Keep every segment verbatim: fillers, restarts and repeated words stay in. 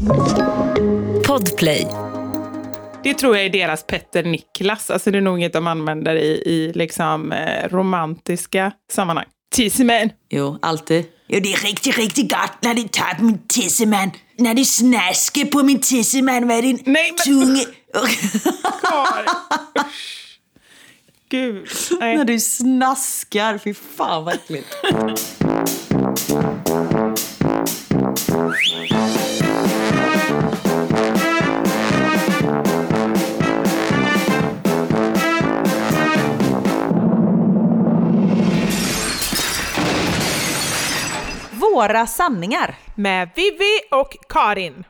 Podplay. Det tror jag är deras Petter Niklas. Alltså det är nog inget de använder i, i liksom eh, romantiska sammanhang. Tisseman. Jo, alltid. Jo, det är riktigt, riktigt gott när det tar på min tisseman. När det snaskar på min tisseman. Vad är din Nej, men... tunge? Gud. Nej. När du snaskar, fy fan vad äckligt. Våra sanningar. Med Vivi och Karin.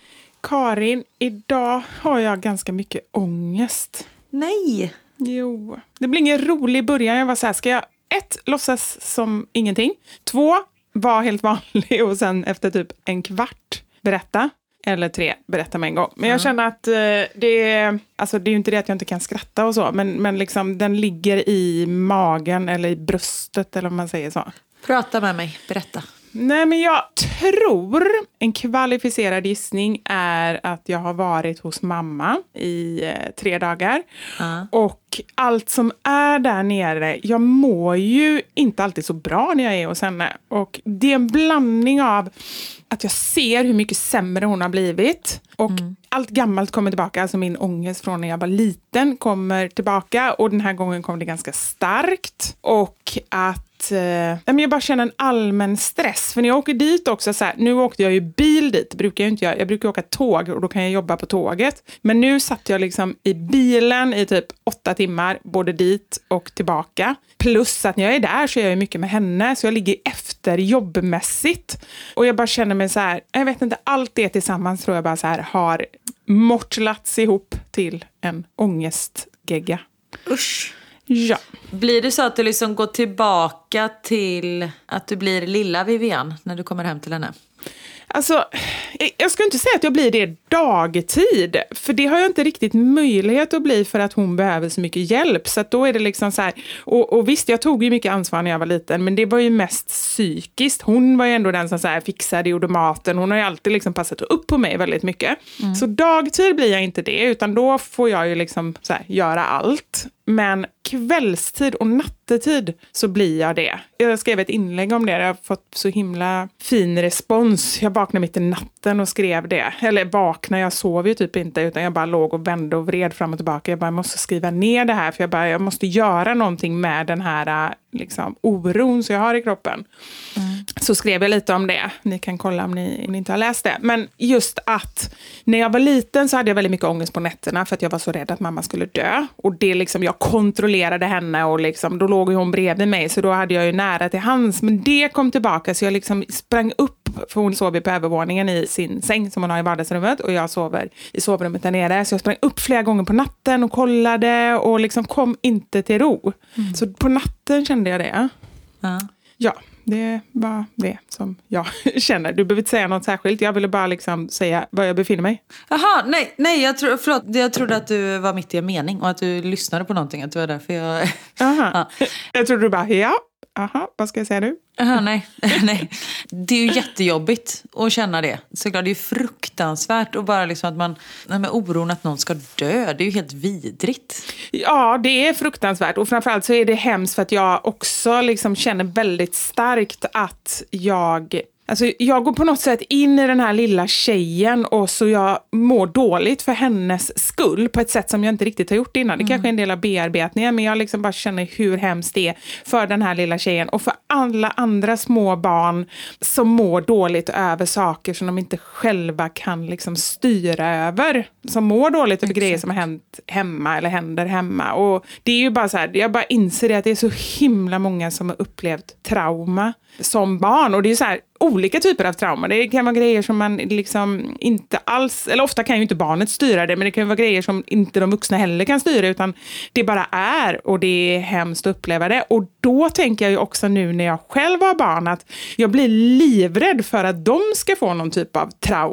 Karin, idag har jag ganska mycket ångest. Nej. Jo, det blir ingen rolig början. Jag var så här, ska jag ett, låtsas som ingenting. Två, vara helt vanlig och sen efter typ en kvart berätta. Eller tre, berätta med en gång. Men jag känner att eh, det är, alltså det är ju inte det att jag inte kan skratta och så. Men, men liksom den ligger i magen eller i bröstet eller om man säger så. Prata med mig, berätta. Nej, men jag tror en kvalificerad gissning är att jag har varit hos mamma i eh, tre dagar. Uh. Och allt som är där nere, jag mår ju inte alltid så bra när jag är hos henne. Och det är en blandning av att jag ser hur mycket sämre hon har blivit. Och mm. allt gammalt kommer tillbaka. Alltså min ångest från när jag var liten kommer tillbaka. Och den här gången kom det ganska starkt. Och att jag bara känner en allmän stress. För när jag åker dit också, så här, nu åkte jag ju bil dit. Brukar jag inte göra. Jag brukar åka tåg och då kan jag jobba på tåget. Men nu satt jag liksom i bilen i typ åtta timmar. Både dit och tillbaka. Plus att när jag är där så är jag mycket med henne. Så jag ligger efter jobbmässigt. Och jag bara känner mig så här. Jag vet inte, allt det tillsammans tror jag bara så här har mortlats ihop till en ångestgegga. Usch. Ja. Blir det så att du liksom går tillbaka till att du blir lilla Vivian när du kommer hem till henne? Alltså, jag ska inte säga att jag blir det dagtid. För det har jag inte riktigt möjlighet att bli för att hon behöver så mycket hjälp. Så att då är det liksom så här. Och, och visst, jag tog ju mycket ansvar när jag var liten. Men det var ju mest psykiskt. Hon var ju ändå den som så här fixade, gjorde maten. Hon har ju alltid liksom passat upp på mig väldigt mycket. Mm. Så dagtid blir jag inte det. Utan då får jag ju liksom så här, göra allt. Men kvällstid och nattetid så blir jag det. Jag skrev ett inlägg om det. Jag har fått så himla fin respons. Jag vaknade mitt i natten och skrev det. Eller vaknade, jag sov ju typ inte. Utan jag bara låg och vände och vred fram och tillbaka. Jag bara, jag måste skriva ner det här. För jag bara, jag måste göra någonting med den här liksom, oron som jag har i kroppen. Mm. Så skrev jag lite om det. Ni kan kolla om ni, om ni inte har läst det. Men just att när jag var liten så hade jag väldigt mycket ångest på nätterna. För att jag var så rädd att mamma skulle dö. Och det liksom, jag kontrollerade henne och liksom, då låg hon bredvid mig. Så då hade jag ju nära till hands. Men det kom tillbaka så jag liksom sprang upp. För hon sover på övervåningen i sin säng som hon har i vardagsrummet. Och jag sover i sovrummet där nere. Så jag sprang upp flera gånger på natten och kollade. Och liksom kom inte till ro. Mm. Så på natten kände jag det. Ja. Ja. Det var det som jag känner. Du behöver inte säga något särskilt. Jag ville bara liksom säga var jag befinner mig. Jaha, nej, nej jag, tro, förlåt, jag trodde att du var mitt i en mening. Och att du lyssnade på någonting. Att det var därför jag... Aha. Ja. Jag trodde du bara, ja. Aha, vad ska jag säga nu? Aha, nej, nej. Det är ju jättejobbigt att känna det. Såklart, det är ju fruktansvärt. Och bara liksom att man... Med oron att någon ska dö. Det är ju helt vidrigt. Ja, det är fruktansvärt. Och framförallt så är det hemskt för att jag också liksom känner väldigt starkt att jag... Alltså jag går på något sätt in i den här lilla tjejen och så jag mår dåligt för hennes skull på ett sätt som jag inte riktigt har gjort innan. Det mm. kanske är en del av bearbetningen, men jag liksom bara känner hur hemskt det är för den här lilla tjejen och för alla andra små barn som mår dåligt över saker som de inte själva kan liksom styra över. Som mår dåligt över Exakt. grejer som har hänt hemma eller händer hemma. Och det är ju bara så här, jag bara inser det att det är så himla många som har upplevt trauma som barn. Och det är så här olika typer av trauma. Det kan vara grejer som man liksom inte alls, eller ofta kan ju inte barnet styra det, men det kan vara grejer som inte de vuxna heller kan styra, utan det bara är, och det är hemskt att uppleva det. Och då tänker jag ju också nu när jag själv har barn att jag blir livrädd för att de ska få någon typ av trauma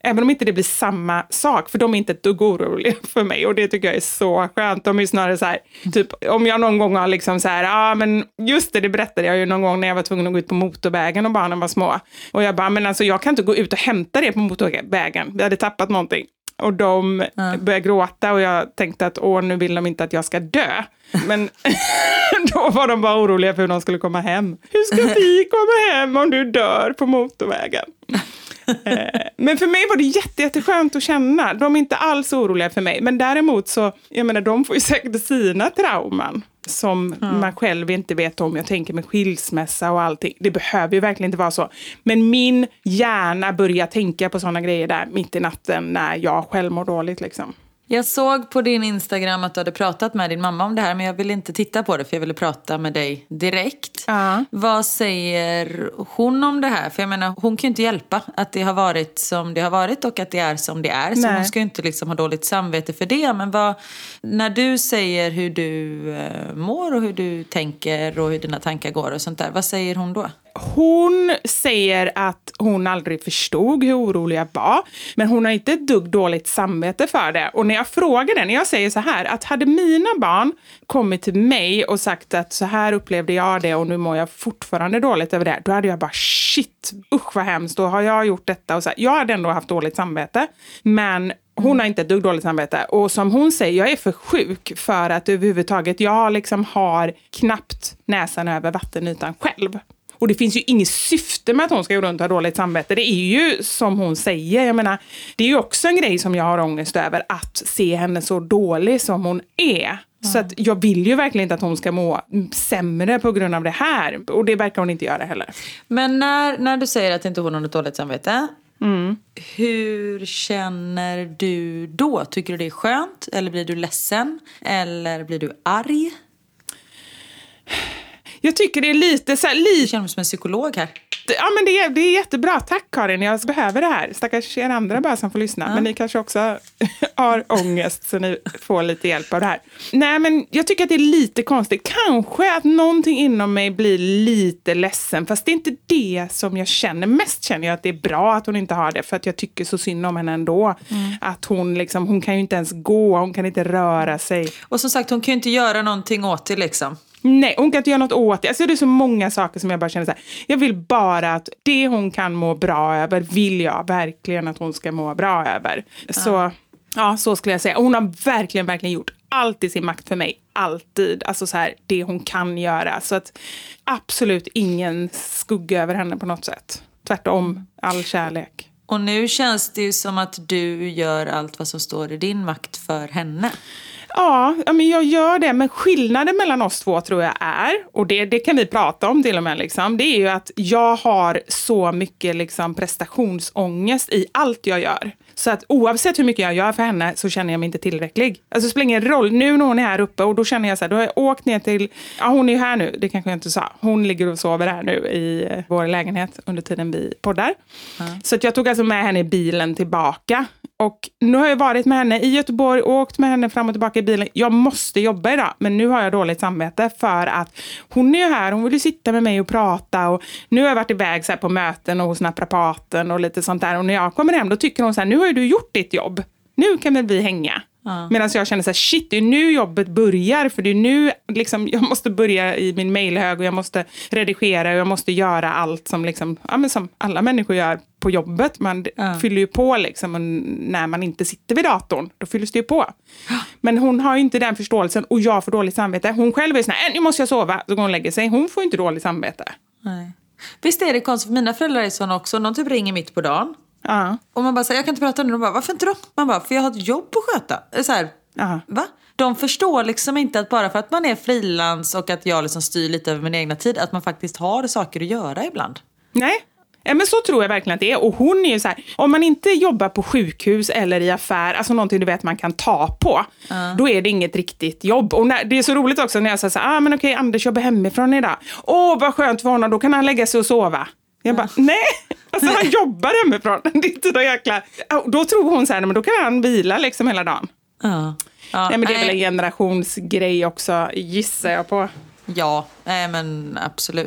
Även om inte det blir samma sak, för de är inte ett dugg oroliga för mig. Och det tycker jag är så skönt. De är snarare så här, typ om jag någon gång har liksom så här, ja ah, men just det, det berättade jag ju någon gång när jag var tvungen att gå ut på motorvägen och barnen var små. Och jag bara, men alltså jag kan inte gå ut och hämta det på motorvägen. Vi hade tappat någonting. Och de mm. började gråta och jag tänkte att åh, nu vill de inte att jag ska dö. Men då var de bara oroliga för hur de skulle komma hem. Hur ska vi komma hem om du dör på motorvägen? Men för mig var det jätte, jätteskönt att känna. De är inte alls oroliga för mig. Men däremot så, jag menar, de får ju säkert sina trauman som mm. man själv inte vet om. Jag tänker med skilsmässa och allting. Det behöver ju verkligen inte vara så. Men min hjärna börjar tänka på sådana grejer där mitt i natten när jag själv mår dåligt liksom. Jag såg på din Instagram att du hade pratat med din mamma om det här, men jag ville inte titta på det för jag ville prata med dig direkt. Uh. Vad säger hon om det här? För jag menar, hon kan ju inte hjälpa att det har varit som det har varit och att det är som det är. Så Nej. Hon ska ju inte liksom ha dåligt samvete för det. Men vad, när du säger hur du uh, mår och hur du tänker och hur dina tankar går och sånt där, vad säger hon då? Hon säger att hon aldrig förstod hur orolig jag var. Men hon har inte ett dugg dåligt samvete för det. Och när jag frågar den, jag säger så här, att hade mina barn kommit till mig och sagt att så här upplevde jag det och nu mår jag fortfarande dåligt över det, då hade jag bara shit, usch vad hemskt, då har jag gjort detta. Och så här. Jag hade ändå haft dåligt samvete, men hon har inte ett dugg dåligt samvete. Och som hon säger, jag är för sjuk för att överhuvudtaget, jag liksom har knappt näsan över vattenytan själv. Och det finns ju inget syfte med att hon ska gå runt och ha dåligt samvete. Det är ju som hon säger. Jag menar, det är ju också en grej som jag har ångest över. Att se henne så dålig som hon är. Mm. Så att jag vill ju verkligen inte att hon ska må sämre på grund av det här. Och det verkar hon inte göra heller. Men när, när du säger att inte hon har något dåligt samvete. Mm. Hur känner du då? Tycker du det är skönt? Eller blir du ledsen? Eller blir du arg? Jag tycker det är lite så här, lite... Jag känner mig som en psykolog här. Ja, men det är, det är jättebra. Tack Karin, jag behöver det här. Stackars er andra bara som får lyssna. Ja. Men ni kanske också har ångest så ni får lite hjälp av det här. Nej, men jag tycker att det är lite konstigt. Kanske att någonting inom mig blir lite ledsen. Fast det är inte det som jag känner. Mest känner jag att det är bra att hon inte har det. För att jag tycker så synd om henne ändå. Mm. Att hon liksom, hon kan ju inte ens gå. Hon kan inte röra sig. Och som sagt, hon kan ju inte göra någonting åt det liksom. Nej, hon kan inte göra något åt det. Alltså det är så många saker som jag bara känner så här. Jag vill bara att det hon kan må bra över vill jag verkligen att hon ska må bra över. Ja. Så, ja, så skulle jag säga. Hon har verkligen, verkligen gjort allt i sin makt för mig. Alltid. Alltså så här, det hon kan göra. Så att absolut ingen skugga över henne på något sätt. Tvärtom, all kärlek. Och nu känns det ju som att du gör allt vad som står i din makt för henne. Ja, men jag gör det. Men skillnaden mellan oss två tror jag är, och det, det kan vi prata om till och med, liksom, det är ju att jag har så mycket liksom, prestationsångest i allt jag gör. Så att oavsett hur mycket jag gör för henne så känner jag mig inte tillräcklig. Alltså det spelar ingen roll. Nu när hon är här uppe och då känner jag så här, då har jag åkt ner till, ja hon är ju här nu, det kanske jag inte sa. Hon ligger och sover här nu i vår lägenhet under tiden vi poddar. Mm. Så att jag tog alltså med henne i bilen tillbaka. Och nu har jag varit med henne i Göteborg och åkt med henne fram och tillbaka i bilen. Jag måste jobba idag, men nu har jag dåligt samvete för att hon är ju här, hon vill ju sitta med mig och prata. Och nu har jag varit iväg så här på möten och hos naprapaten och lite sånt där. Och när jag kommer hem då tycker hon så här, nu har ju du gjort ditt jobb. Nu kan väl vi hänga. Ja. Medan jag känner så här, shit, det är nu jobbet börjar. För det är nu, liksom, jag måste börja i min mejlhög och jag måste redigera och jag måste göra allt som, liksom, ja, men som alla människor gör på jobbet. Man ja. fyller ju på liksom, och när man inte sitter vid datorn, då fylls det ju på. Ja. Men hon har ju inte den förståelsen och jag får dåligt samvete. Hon själv är sån här, nu måste jag sova, så går hon och lägger sig. Hon får inte dåligt samvete. Nej. Visst är det konstigt, för mina föräldrar är såna också. Någon typ ringer mitt på dagen. Ja. Och man bara säger, jag kan inte prata nu. De bara, varför inte då? Man bara, för jag har ett jobb att sköta. Så här, ja. Va? De förstår liksom inte att bara för att man är frilans och att jag liksom styr lite över min egna tid, att man faktiskt har saker att göra ibland. Nej. Ja, men så tror jag verkligen att det är. Och hon är ju så här, om man inte jobbar på sjukhus eller i affär, alltså någonting du vet man kan ta på, uh. då är det inget riktigt jobb. Och när, det är så roligt också när jag säger så här, ah men okej, Anders jobbar hemifrån idag. Åh, vad skönt för honom, då kan han lägga sig och sova. Jag bara, nej, alltså han jobbar hemifrån. Det är inte så jäkla... Då tror hon så här, men då kan han vila liksom hela dagen. Ja. Ja, nej, men det är väl en generationsgrej också, gissar jag på. Ja, nej, men absolut.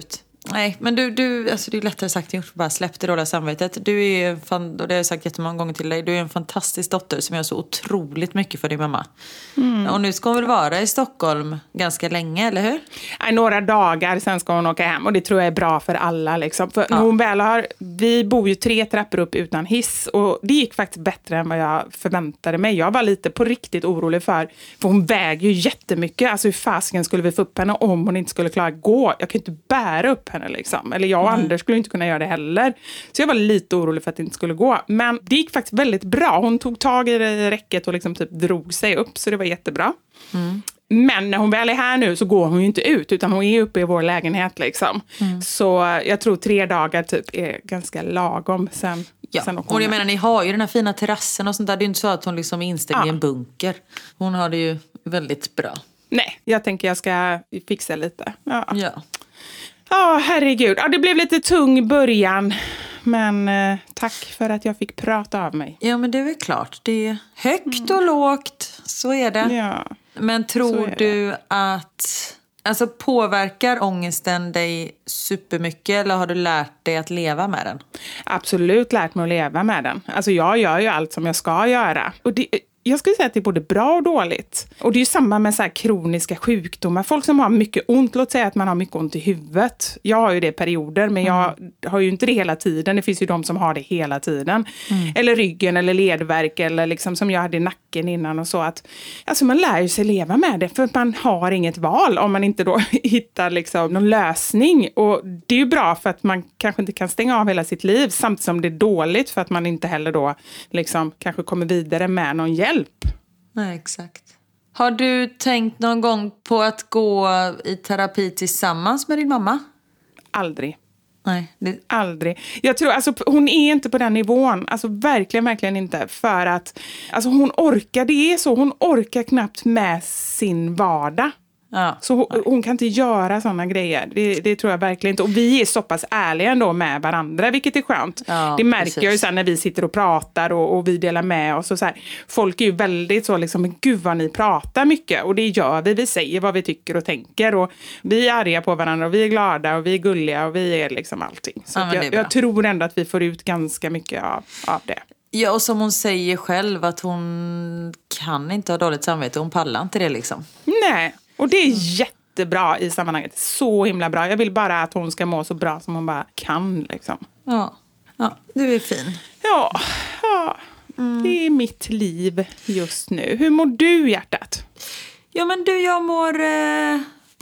Nej, men du, du alltså det är lättare sagt än gjort. Bara släpp det dåliga samvetet. Du är ju, fan, och det har jag sagt jättemånga gånger till dig, du är en fantastisk dotter som gör så otroligt mycket för din mamma. Mm. Och nu ska hon väl vara i Stockholm ganska länge, eller hur? Nej, några dagar, sen ska hon åka hem. Och det tror jag är bra för alla. Liksom. För ja. hon väl har, vi bor ju tre trappor upp utan hiss. Och det gick faktiskt bättre än vad jag förväntade mig. Jag var lite på riktigt orolig för, för hon väger ju jättemycket. Alltså hur fasken skulle vi få upp henne om hon inte skulle klara att gå? Jag kan ju inte bära upp henne liksom. Eller jag och mm. Anders skulle inte kunna göra det heller. Så jag var lite orolig för att det inte skulle gå. Men det gick faktiskt väldigt bra. Hon tog tag i räcket och liksom typ drog sig upp. Så det var jättebra. Mm. Men när hon väl är här nu så går hon ju inte ut. Utan hon är uppe i vår lägenhet liksom. Mm. Så jag tror tre dagar typ är ganska lagom. Sen, ja. sen och jag menar, ni har ju den här fina terrassen och sånt där. Det är inte så att hon liksom är instängd ja. i en bunker. Hon har det ju väldigt bra. Nej, jag tänker jag ska fixa lite. Ja. Ja. Ja, oh, herregud. Ja, det blev lite tung början. Men eh, tack för att jag fick prata av mig. Ja, men det är väl klart. Det är högt och mm. lågt. Så är det. Ja, men tror du det. att... Alltså påverkar ångesten dig supermycket eller har du lärt dig att leva med den? Absolut lärt mig att leva med den. Alltså jag gör ju allt som jag ska göra. Och det... Jag skulle säga att det är både bra och dåligt. Och det är ju samma med så här kroniska sjukdomar. Folk som har mycket ont, låt säga att man har mycket ont i huvudet. Jag har ju det i perioder, men jag mm. har ju inte det hela tiden. Det finns ju de som har det hela tiden. Mm. Eller ryggen eller ledvärk eller liksom som jag hade i nacken innan och så. Att, alltså man lär ju sig leva med det för att man har inget val om man inte då hittar liksom någon lösning. Och det är ju bra för att man kanske inte kan stänga av hela sitt liv samtidigt som det är dåligt för att man inte heller då liksom kanske kommer vidare med någon hjälp. Nej, exakt. Har du tänkt någon gång på att gå i terapi tillsammans med din mamma? Aldrig. Nej, det... Aldrig. Jag tror, alltså hon är inte på den nivån. Alltså verkligen, verkligen inte. För att, alltså hon orkar, det är så, hon orkar knappt med sin vardag. Ja. Så hon, hon kan inte göra sådana grejer. Det, det tror jag verkligen inte. Och vi är så pass ärliga ändå med varandra, vilket är skönt. Ja, det märker precis. Jag ju sen när vi sitter och pratar och, och vi delar med oss. Och så här. Folk är ju väldigt så liksom, men gud vad ni pratar mycket. Och det gör vi. Vi säger vad vi tycker och tänker. Och vi är arga på varandra och vi är glada och vi är gulliga och vi är liksom allting. Så ja, jag, jag tror ändå att vi får ut ganska mycket av, av det. Ja, och som hon säger själv att hon kan inte ha dåligt samvete. Hon pallar inte det liksom. Nej. Och det är jättebra i sammanhanget. Så himla bra. Jag vill bara att hon ska må så bra som hon bara kan. Liksom. Ja, ja du är fin. Ja, ja. Mm. Det är mitt liv just nu. Hur mår du, hjärtat? Ja, men du, jag mår eh,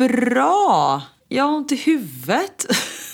bra. Jag har ont i huvudet.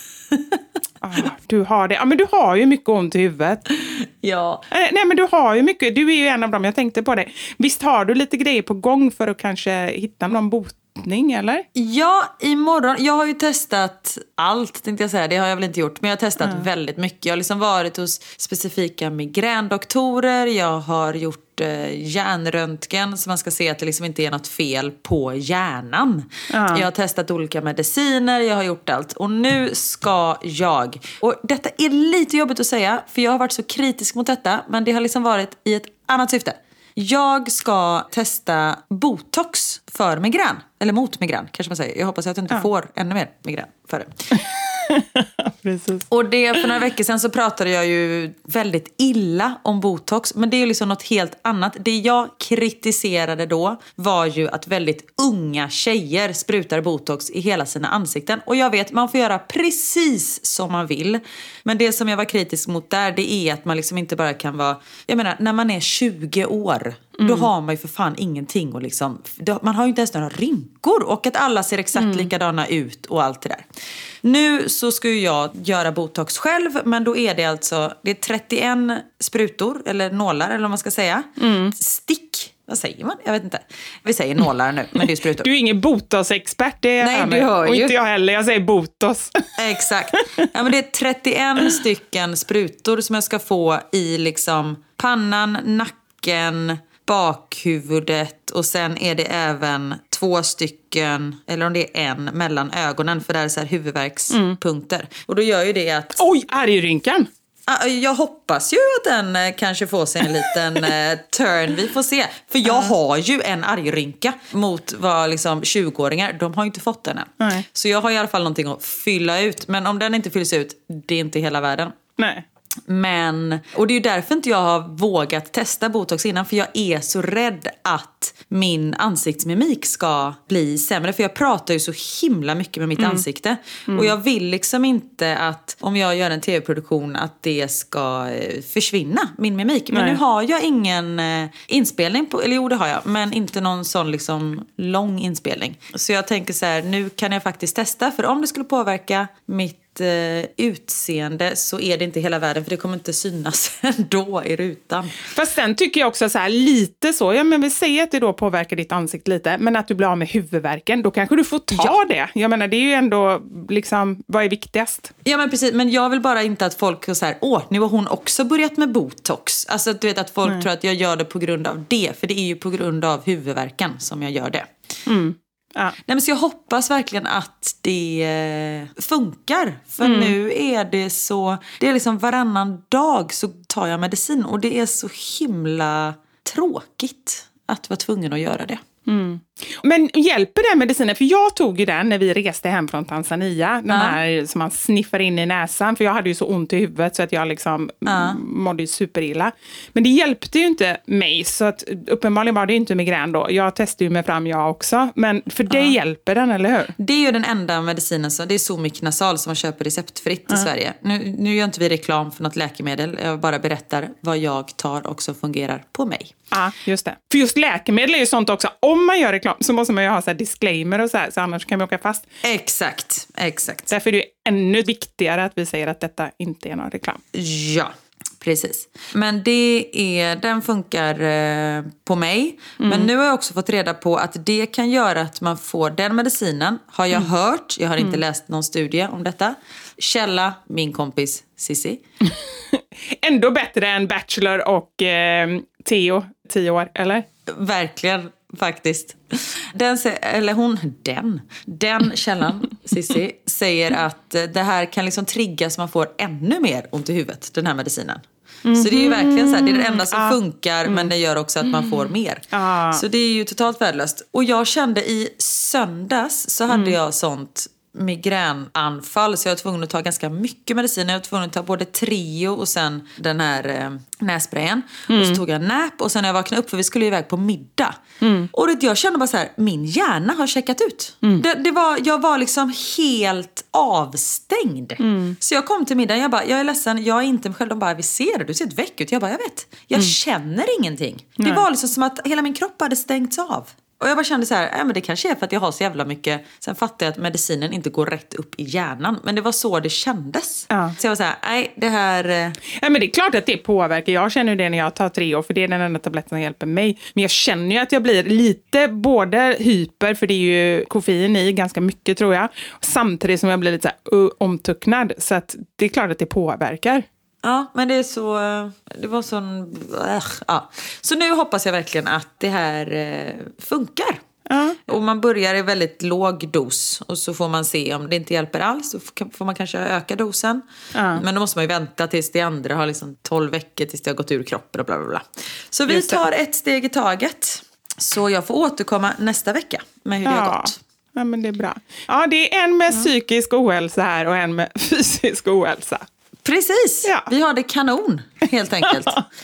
Ah, du har det. Ja, men du har ju mycket ont i huvudet. Ja. Nej, men du har ju mycket. Du är ju en av dem. Jag tänkte på det. Visst har du lite grejer på gång för att kanske hitta någon botning, eller? Ja, imorgon. Jag har ju testat allt, tänkte jag säga. Det har jag väl inte gjort. Men jag har testat mm. väldigt mycket. Jag har liksom varit hos specifika migrändoktorer. Jag har gjort eh, hjärnröntgen. Så man ska se att det liksom inte är något fel på hjärnan. Mm. Jag har testat olika mediciner. Jag har gjort allt. Och nu ska jag. Och detta är lite jobbigt att säga. För jag har varit så kritisk mot detta. Men det har liksom varit i ett annat syfte. Jag ska testa botox för migrän. Eller mot migrän, kanske man säger. Jag hoppas att jag inte ja. får ännu mer migrän för det. Precis. Och det, för några veckor sedan så pratade jag ju väldigt illa om botox. Men det är ju liksom något helt annat. Det jag kritiserade då var ju att väldigt unga tjejer sprutar botox i hela sina ansikten. Och jag vet, man får göra precis som man vill. Men det som jag var kritisk mot där, det är att man liksom inte bara kan vara... Jag menar, när man är tjugo år... Mm. Då har man ju för fan ingenting och liksom, man har ju inte ens några rynkor och att alla ser exakt mm. likadana ut och allt det där. Nu så ska ju jag göra botox själv, men då är det alltså det är trettioen sprutor eller nålar eller vad man ska säga. Mm. Stick. Vad säger man? Jag vet inte. Vi säger nålar nu, men det är sprutor. Du är ingen botox-expert, det är Nej, du hör ju. Och inte jag heller, jag säger botox. Exakt. Ja, men det är trettioen stycken sprutor som jag ska få i liksom pannan, nacken, bakhuvudet och sen är det även två stycken, eller om det är en, mellan ögonen för det är så här huvudvärkspunkter. Mm. Och då gör ju det att... Oj, argrynkan! Jag hoppas ju att den kanske får sig en liten turn. Vi får se. För jag har ju en argrynka mot vad liksom tjugoåringar. De har ju inte fått den än. Nej. Så jag har i alla fall någonting att fylla ut. Men om den inte fylls ut, det är inte hela världen. Nej. Men, och det är ju därför inte jag har vågat testa botox innan. För jag är så rädd att min ansiktsmimik ska bli sämre. För jag pratar ju så himla mycket med mitt mm. ansikte. Mm. Och jag vill liksom inte att om jag gör en tv-produktion att det ska försvinna, min mimik. Men Nej. Nu har jag ingen inspelning på, eller jo det har jag. Men inte någon sån liksom lång inspelning. Så jag tänker så här, nu kan jag faktiskt testa. För om det skulle påverka mitt utseende så är det inte hela världen, för det kommer inte synas ändå i rutan. Fast sen tycker jag också så här, lite så, ja men vi säger att det då påverkar ditt ansikte lite, men att du blir av med huvudvärken, då kanske du får ta ja. det. Jag menar, det är ju ändå liksom, vad är viktigast? Ja men precis, men jag vill bara inte att folk så här, åh, nu har hon också börjat med botox. Alltså du vet att folk Nej. tror att jag gör det på grund av det, för det är ju på grund av huvudvärken som jag gör det. Mm. Ja. Nej, men så jag hoppas verkligen att det funkar. För mm. nu är det så, det är liksom varannan dag så tar jag medicin. Och det är så himla tråkigt att vara tvungen att göra det. Mm. Men hjälper den medicinen? För jag tog ju den när vi reste hem från Tanzania. Den ja. här som man sniffar in i näsan. För jag hade ju så ont i huvudet så att jag liksom ja. mådde ju superilla. Men det hjälpte ju inte mig. Så att uppenbarligen var det inte migrän då. Jag testade ju mig fram jag också. Men för det ja. hjälper den, eller hur? Det är ju den enda medicinen. Så det är Somic Nasal som man köper receptfritt ja. i Sverige. Nu, nu gör inte vi reklam för något läkemedel. Jag bara berättar vad jag tar och som fungerar på mig. Ja, just det. För just läkemedel är ju sånt också. Om man gör reklam så måste man ju ha så här disclaimer och så här, så annars kan man åka fast. Exakt, exakt. Därför är det ännu viktigare att vi säger att detta inte är någon reklam. Ja, precis. Men det är, den funkar eh, på mig. Mm. Men nu har jag också fått reda på att det kan göra att man får den medicinen. Har jag mm. hört, jag har inte mm. läst någon studie om detta. Källa, min kompis Sissi. Ändå bättre än Bachelor och eh, Theo, tio år, eller? Verkligen. Faktiskt. Den, eller hon, den, den källan, Sissi, säger att det här kan liksom trigga så man får ännu mer ont i huvudet, den här medicinen. Mm-hmm. Så det är ju verkligen så här, det är det enda som ah. funkar, mm. men det gör också att man får mer. Ah. Så det är ju totalt värdelöst. Och jag kände i söndags så hade mm. jag sånt migränanfall, så jag var tvungen att ta ganska mycket medicin. Jag var tvungen att ta både Trio och sen den här eh, nässprayen. Mm. Och så tog jag nap och sen när jag vaknade upp, för vi skulle iväg på middag. Mm. Och det, jag kände bara så här, min hjärna har checkat ut. Mm. Det, det var, jag var liksom helt avstängd. Mm. Så jag kom till middagen, jag bara, jag är ledsen, jag är inte mig själv. De bara, vi ser det, du ser ett väck ut. Jag bara, jag vet, jag mm. känner ingenting. Nej. Det var liksom som att hela min kropp hade stängts av. Och jag bara kände så här, äh, men det kanske är för att jag har så jävla mycket. Sen fattade jag att medicinen inte går rätt upp i hjärnan. Men det var så det kändes. Ja. Så jag var så här, nej det här... Ja, men det är klart att det påverkar. Jag känner det när jag tar Treo, för det är den enda tabletten som hjälper mig. Men jag känner ju att jag blir lite både hyper, för det är ju koffein i ganska mycket tror jag. Samtidigt som jag blir lite så här, uh, omtucknad. Så att det är klart att det påverkar. Ja, men det är så... Det var sån... Äh, ja. Så nu hoppas jag verkligen att det här eh, funkar. Ja. Och man börjar i väldigt låg dos. Och så får man se om det inte hjälper alls. Så får man kanske öka dosen. Ja. Men då måste man ju vänta tills det andra har liksom tolv veckor tills det har gått ur kroppen och bla bla bla. Så vi tar ett steg i taget. Så jag får återkomma nästa vecka med hur ja. det har gått. Ja, men det är bra. Ja, det är en med ja. psykisk ohälsa här och en med fysisk ohälsa. Precis, ja. Vi har det kanon helt enkelt.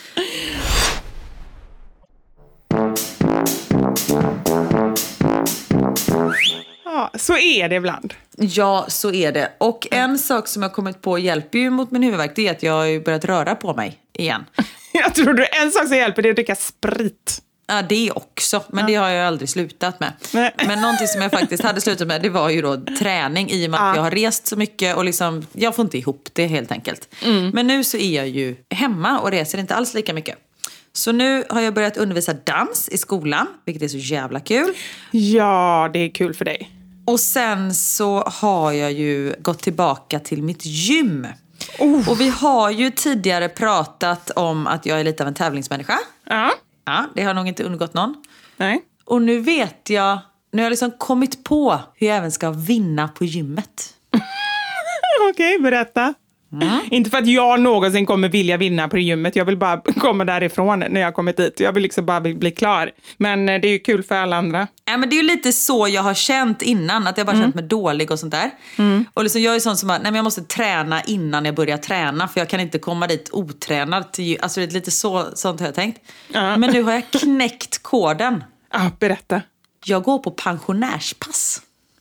Ja, så är det ibland. Ja, så är det. Och en sak som jag kommit på hjälper ju mot min huvudvärk, det är att jag har börjat röra på mig igen. Jag tror du en sak som hjälper det är att dricka sprit. Ja, det också. Men ja. det har jag aldrig slutat med. Nej. Men någonting som jag faktiskt hade slutat med, det var ju då träning. I och med ja. att jag har rest så mycket och liksom, jag får inte ihop det helt enkelt. Mm. Men nu så är jag ju hemma och reser inte alls lika mycket. Så nu har jag börjat undervisa dans i skolan, vilket är så jävla kul. Ja, det är kul för dig. Och sen så har jag ju gått tillbaka till mitt gym. Oh. Och vi har ju tidigare pratat om att jag är lite av en tävlingsmänniska. Ja. Ja, det har nog inte undgått någon. Nej. Och nu vet jag, nu har jag liksom kommit på hur jag även ska vinna på gymmet. Okej, okay, berätta. Mm. Inte för att jag någonsin kommer vilja vinna på gymmet. Jag vill bara komma därifrån när jag kommit dit. Jag vill liksom bara bli klar. Men det är ju kul för alla andra. Ja, men det är ju lite så jag har känt innan. Att jag bara mm. känt mig dålig och sånt där. Mm. Och liksom jag är sån som bara, nej men jag måste träna innan jag börjar träna. För jag kan inte komma dit otränad. Till, alltså det är lite så, sånt har jag tänkt. Uh. Men nu har jag knäckt koden. Ja, uh, berätta. Jag går på pensionärspass.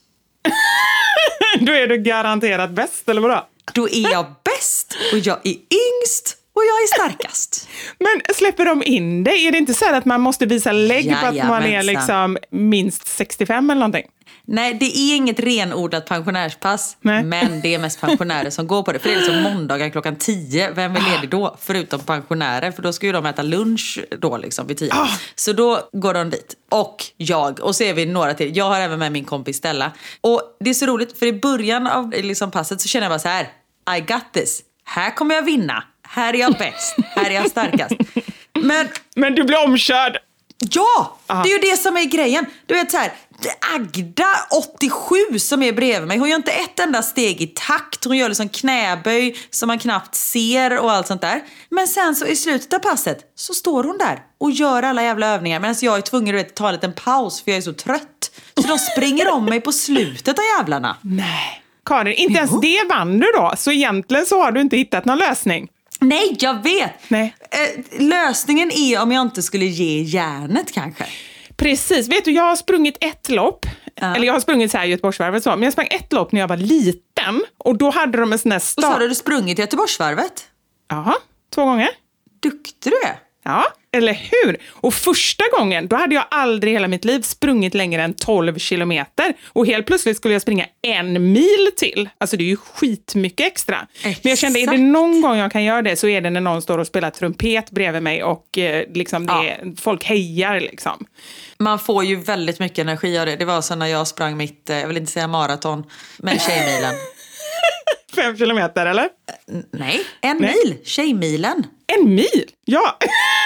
Då är du garanterat bäst, eller vadå? Då är jag bäst och jag är yngst och jag är starkast. Men släpper de in dig? Är det inte så att man måste visa lägg ja, på att man är liksom minst sextiofem eller någonting? Nej, det är inget renodlat pensionärspass. Nej. Men det är mest pensionärer som går på det. För det är liksom måndagar klockan tio. Vem är ledig då? Förutom pensionärer. För då ska ju de äta lunch då liksom vid tio. Ah. Så då går de dit. Och jag. Och så är vi några till. Jag har även med min kompis Stella. Och det är så roligt. För i början av liksom passet så känner jag bara så här. I got this. Här kommer jag vinna. Här är jag bäst. Här är jag starkast. Men, Men du blir omkörd. Ja, Aha. det är ju det som är grejen. Du vet så här, Agda åttiosju som är bredvid mig, hon gör inte ett enda steg i takt. Hon gör liksom knäböj som man knappt ser och allt sånt där. Men sen så i slutet av passet så står hon där och gör alla jävla övningar. Medan jag är tvungen att ta en liten paus för jag är så trött. Så de springer om mig på slutet av jävlarna. Nej, Karin, inte ens det vann du då. Så egentligen så har du inte hittat någon lösning. Nej, jag vet. Nej. Eh, lösningen är om jag inte skulle ge järnet kanske. Precis. Vet du, jag har sprungit ett lopp. Uh. Eller jag har sprungit så här i Göteborgsvarvet så. Men jag sprang ett lopp när jag var liten. Och då hade de en sån här start. Och så har du sprungit i Göteborgsvarvet? Ja, två gånger. Duktig du är. Ja, eller hur? Och första gången, då hade jag aldrig i hela mitt liv sprungit längre än tolv kilometer. Och helt plötsligt skulle jag springa en mil till. Alltså det är ju skitmycket extra. Exakt. Men jag kände, är det någon gång jag kan göra det så är det när någon står och spelar trumpet bredvid mig. Och eh, liksom det, ja. folk hejar liksom. Man får ju väldigt mycket energi av det. Det var så när jag sprang mitt, jag vill inte säga maraton, men tjejmilen. Fem kilometer, eller? Nej, en Nej. mil. Tjejmilen. En mil? Ja.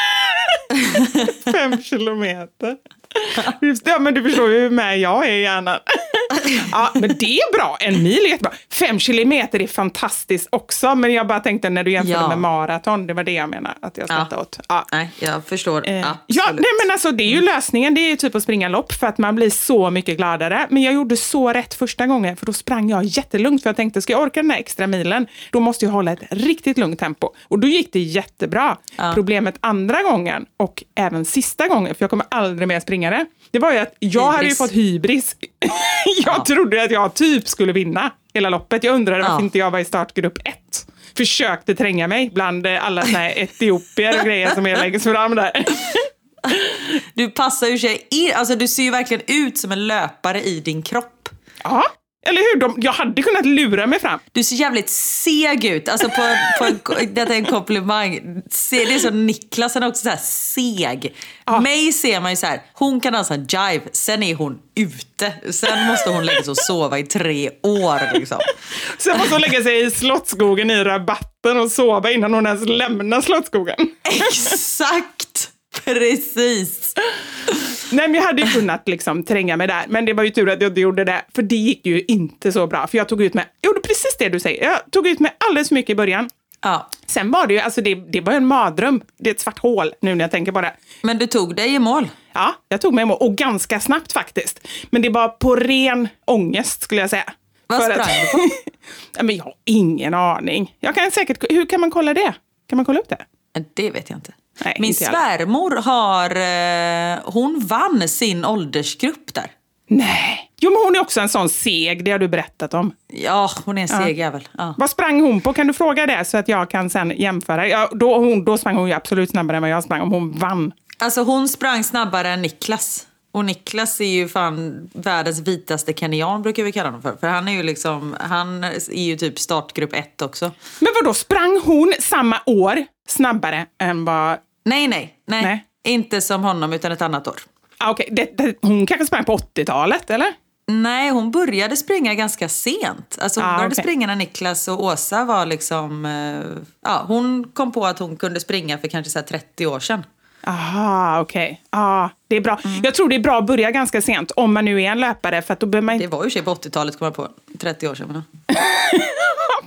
Fem kilometer. Ja, men du förstår ju hur med jag är i hjärnan. Ja, men det är bra. En mil är jättebra. Fem kilometer är fantastiskt också. Men jag bara tänkte när du jämförde ja. med maraton. Det var det jag menar att jag skrattade ja. åt. Ja. Nej, jag förstår. Eh, ja, nej, men alltså det är ju lösningen. Det är ju typ att springa lopp för att man blir så mycket gladare. Men jag gjorde så rätt första gången. För då sprang jag jättelugnt. För jag tänkte, ska jag orka den här extra milen? Då måste jag hålla ett riktigt lugnt tempo. Och då gick det jättebra. Ja. Problemet andra gången och även sista gången. För jag kommer aldrig mer springa det. Det var ju att jag hybris. hade ju fått hybris. jag ja. trodde att jag typ skulle vinna hela loppet. Jag undrade varför ja. inte jag var i startgrupp ett. Försökte tränga mig bland alla såna här etiopier och grejer som jag lägger fram där. Du passar ju sig in. Alltså du ser ju verkligen ut som en löpare i din kropp. Ja. Eller hur? De, jag hade kunnat lura mig fram. Du ser jävligt seg ut. Alltså på, på en, detta är en komplimang. Se, det är så Niklas, han är också så här seg. Ja. Mig ser man ju så här. Hon kan dansa jive. Sen är hon ute. Sen måste hon lägga sig och sova i tre år. Liksom. Sen måste hon lägga sig i Slottsskogen i rabatten och sova innan hon ens lämnar Slottsskogen. Exakt. Precis. Nej, men jag hade ju kunnat liksom tränga mig där. Men det var ju tur att jag inte gjorde det. För det gick ju inte så bra. För jag tog ut mig, jag gjorde precis det du säger. Jag tog ut mig alldeles för mycket i början. Ja. Sen var det ju, alltså det, det var en madrum. Det är ett svart hål nu när jag tänker på det. Men du tog dig i mål? Ja, jag tog mig i mål. Och ganska snabbt faktiskt. Men det var på ren ångest skulle jag säga. Vad sprang du på? Ja, men jag har ingen aning. Jag kan säkert, hur kan man kolla det? Kan man kolla upp det? Det vet jag inte. Nej, Min inte svärmor har, eh, hon vann sin åldersgrupp där. Nej. Jo, men hon är också en sån seg, det har du berättat om. Ja, hon är en seg ja. jävel. Ja. Vad sprang hon på? Kan du fråga det så att jag kan sen jämföra? Ja, då, hon, då sprang hon ju absolut snabbare än vad jag sprang om hon vann. Alltså hon sprang snabbare än Niklas. Och Niklas är ju fan världens vitaste kenyan brukar vi kalla honom för. För han är ju liksom, han är ju typ startgrupp ett också. Men vad då sprang hon samma år snabbare än vad... Nej, nej, nej. nej. Inte som honom utan ett annat år. Ah, okej, okay. Hon kanske sprang på åttiotalet, eller? Nej, hon började springa ganska sent. Alltså hon ah, började okay. springa när Niklas och Åsa var liksom... Uh, ja, hon kom på att hon kunde springa för kanske så här trettio år sedan. Aha, okej. Okay. Ah, det är bra. Mm. Jag tror det är bra att börja ganska sent om man nu är en löpare. För att då behöver man... Det var ju sig på åttiotalet kom jag på. trettio år sedan.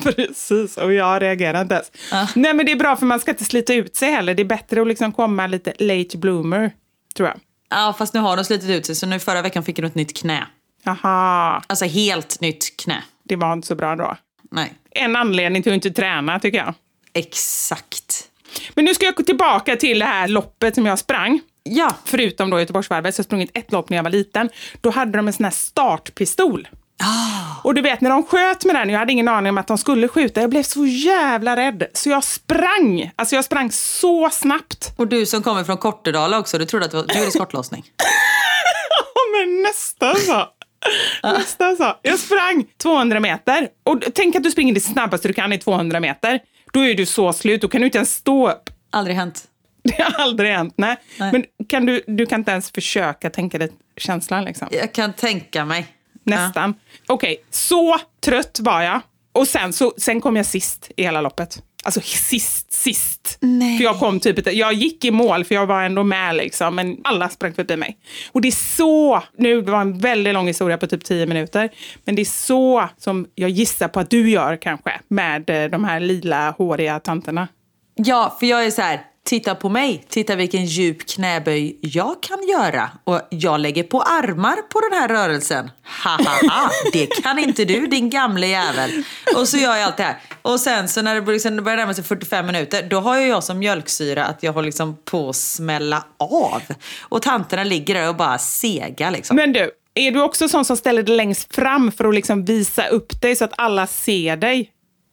precis. Och jag reagerar inte ens. Ja. Nej, men det är bra för man ska inte slita ut sig heller. Det är bättre att liksom komma lite late bloomer, tror jag. Ja, fast nu har de slitit ut sig. Så nu förra veckan fick jag ett nytt knä. Aha. Alltså helt nytt knä. Det var inte så bra då. Nej. En anledning till att inte träna, tycker jag. Exakt. Men nu ska jag gå tillbaka till det här loppet som jag sprang. Ja. Förutom då Göteborgsvarvet så jag sprungit ett lopp när jag var liten. Då hade de en sån här startpistol. Oh. Och du vet, när de sköt med den, jag hade ingen aning om att de skulle skjuta. Jag blev så jävla rädd. Så jag sprang. Alltså jag sprang så snabbt. Och du som kommer från Kortedala också, du trodde att du gjorde skottlossning. Ja, men nästan så. Nästan så. Jag sprang tvåhundra meter. Och tänk att du springer det snabbaste du kan i tvåhundra meter. Då är du så slut. Då kan du inte ens stå upp. Aldrig hänt. Det har aldrig hänt, nej. nej. Men kan du, du kan inte ens försöka tänka dig känslan liksom. Jag kan tänka mig. Nästan. Ja. Okej, okay, så trött var jag. Och sen, så, sen kom jag sist i hela loppet. Alltså sist, sist. Nej. För jag kom typ, jag gick i mål för jag var ändå med liksom. Men alla sprang förbi mig. Och det är så, nu var en väldigt lång historia på typ tio minuter. Men det är så som jag gissar på att du gör kanske. Med de här lila håriga tanterna. Ja, för jag är så här, titta på mig, titta vilken djup knäböj jag kan göra. Och jag lägger på armar på den här rörelsen. Haha, det kan inte du, din gamla jävel. Och så gör jag allt det här. Och sen så när det börjar närma sig fyrtiofem minuter, då har ju jag som mjölksyra att jag har liksom på att smälla av. Och tanterna ligger där och bara segar liksom. Men du, är du också sån som ställer dig längst fram för att liksom visa upp dig så att alla ser dig?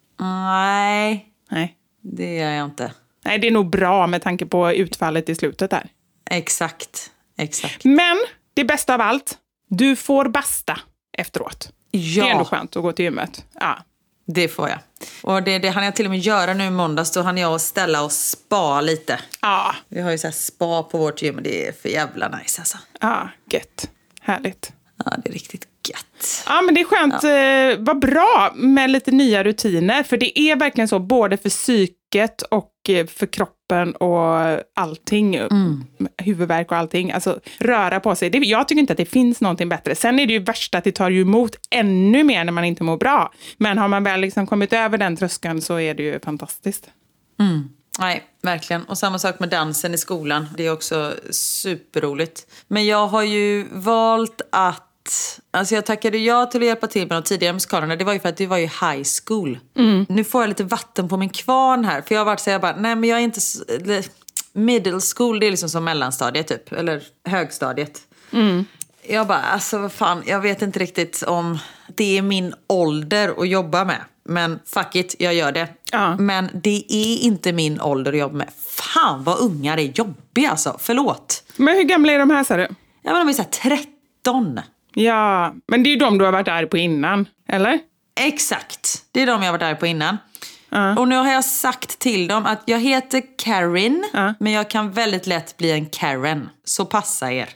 Nej. Nej. Det gör jag inte. Nej, det är nog bra med tanke på utfallet i slutet där. Exakt, exakt. Men det bästa av allt, du får basta efteråt. Ja. Det är ändå skönt att gå till gymmet. Ja. Det får jag. Och det, det hann jag till och med göra nu i måndags. Då hann jag ställa och spa lite. Ja. Vi har ju så här spa på vårt gym och det är för jävla nice alltså. Ja, gött. Härligt. Ja, det är riktigt gött. Ja, men det är skönt. Ja. Eh, vad bra med lite nya rutiner. För det är verkligen så, både för psyket och för kroppen och allting. Mm. Huvudvärk och allting. Alltså, röra på sig. Det, jag tycker inte att det finns någonting bättre. Sen är det ju värst att det tar ju emot ännu mer när man inte mår bra. Men har man väl liksom kommit över den tröskeln så är det ju fantastiskt. Mm. Nej, verkligen. Och samma sak med dansen i skolan. Det är också superroligt. Men jag har ju valt att... Alltså jag tackade ja till att hjälpa till med de tidigare musikalerna. Det var ju för att det var ju high school. Mm. Nu får jag lite vatten på min kvarn här. För jag har varit så jag bara, nej men jag är inte... Middle school, det är liksom som mellanstadiet typ. Eller högstadiet. Mm. Jag bara, alltså vad fan, jag vet inte riktigt om det är min ålder att jobba med. Men fuck it, jag gör det. Ja. Men det är inte min ålder att jobba med. Fan vad ungar är jobbiga alltså, förlåt. Men hur gamla är de här, sa du? Ja, men de är så här tretton. Ja, men det är ju de du har varit arg på innan, eller? Exakt, det är de jag har varit arg på innan. Uh. Och nu har jag sagt till dem att jag heter Karin, uh. men jag kan väldigt lätt bli en Karen. Så passa er.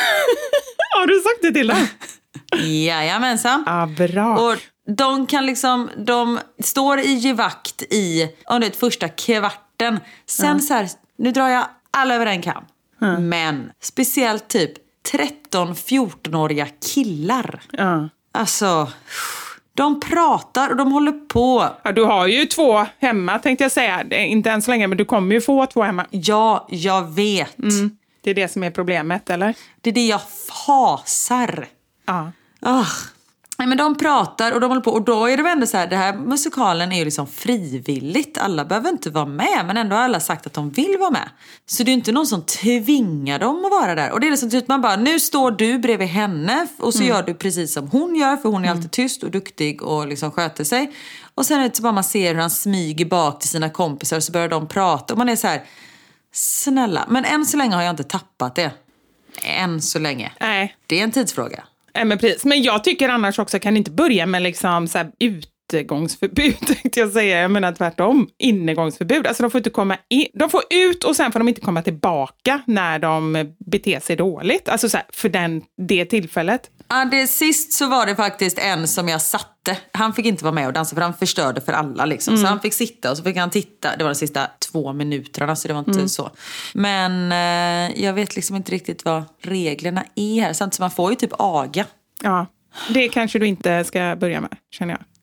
Har du sagt det till dem? Jajamensan. Ja, bra. Och de kan liksom, de står i givakt i, om det är första kvarten. Sen uh. så här, nu drar jag alla över en kam. Uh. Men speciellt typ tretton-fjorton-åriga killar. Uh. Alltså... De pratar och de håller på. Ja, du har ju två hemma, tänkte jag säga. Inte än så länge, men du kommer ju få två hemma. Ja, jag vet. Mm. Det är det som är problemet, eller? Det är det jag fasar. Ja. Oh. Nej, men de pratar och de håller på. Och då är det ändå så här, det här musikalen är ju liksom frivilligt. Alla behöver inte vara med, men ändå har alla sagt att de vill vara med. Så det är inte någon som tvingar dem att vara där. Och det är liksom typ man bara, nu står du bredvid henne och så mm. gör du precis som hon gör. För hon är mm. alltid tyst och duktig och liksom sköter sig. Och sen är det så bara man ser hur han smyger bak till sina kompisar och så börjar de prata. Och man är så här, snälla. Men än så länge har jag inte tappat det. Än så länge. Nej. Det är en tidsfråga. Nej, men precis. Men jag tycker annars också, kan inte börja med liksom så här utegångsförbud, tänkte jag säga. Jag menar tvärtom, innegångsförbud. Alltså de får inte komma in. De får ut och sen får de inte komma tillbaka när de beter sig dåligt. Alltså så här, för den, det tillfället. Ja, det, sist så var det faktiskt en som jag satte. Han fick inte vara med och dansa för han förstörde för alla liksom. Mm. Så han fick sitta och så fick han titta. Det var de sista två minuterna så det var inte mm. så. Men eh, jag vet liksom inte riktigt vad reglerna är här. Samtidigt så man får ju typ aga. Ja, det kanske du inte ska börja med, känner jag.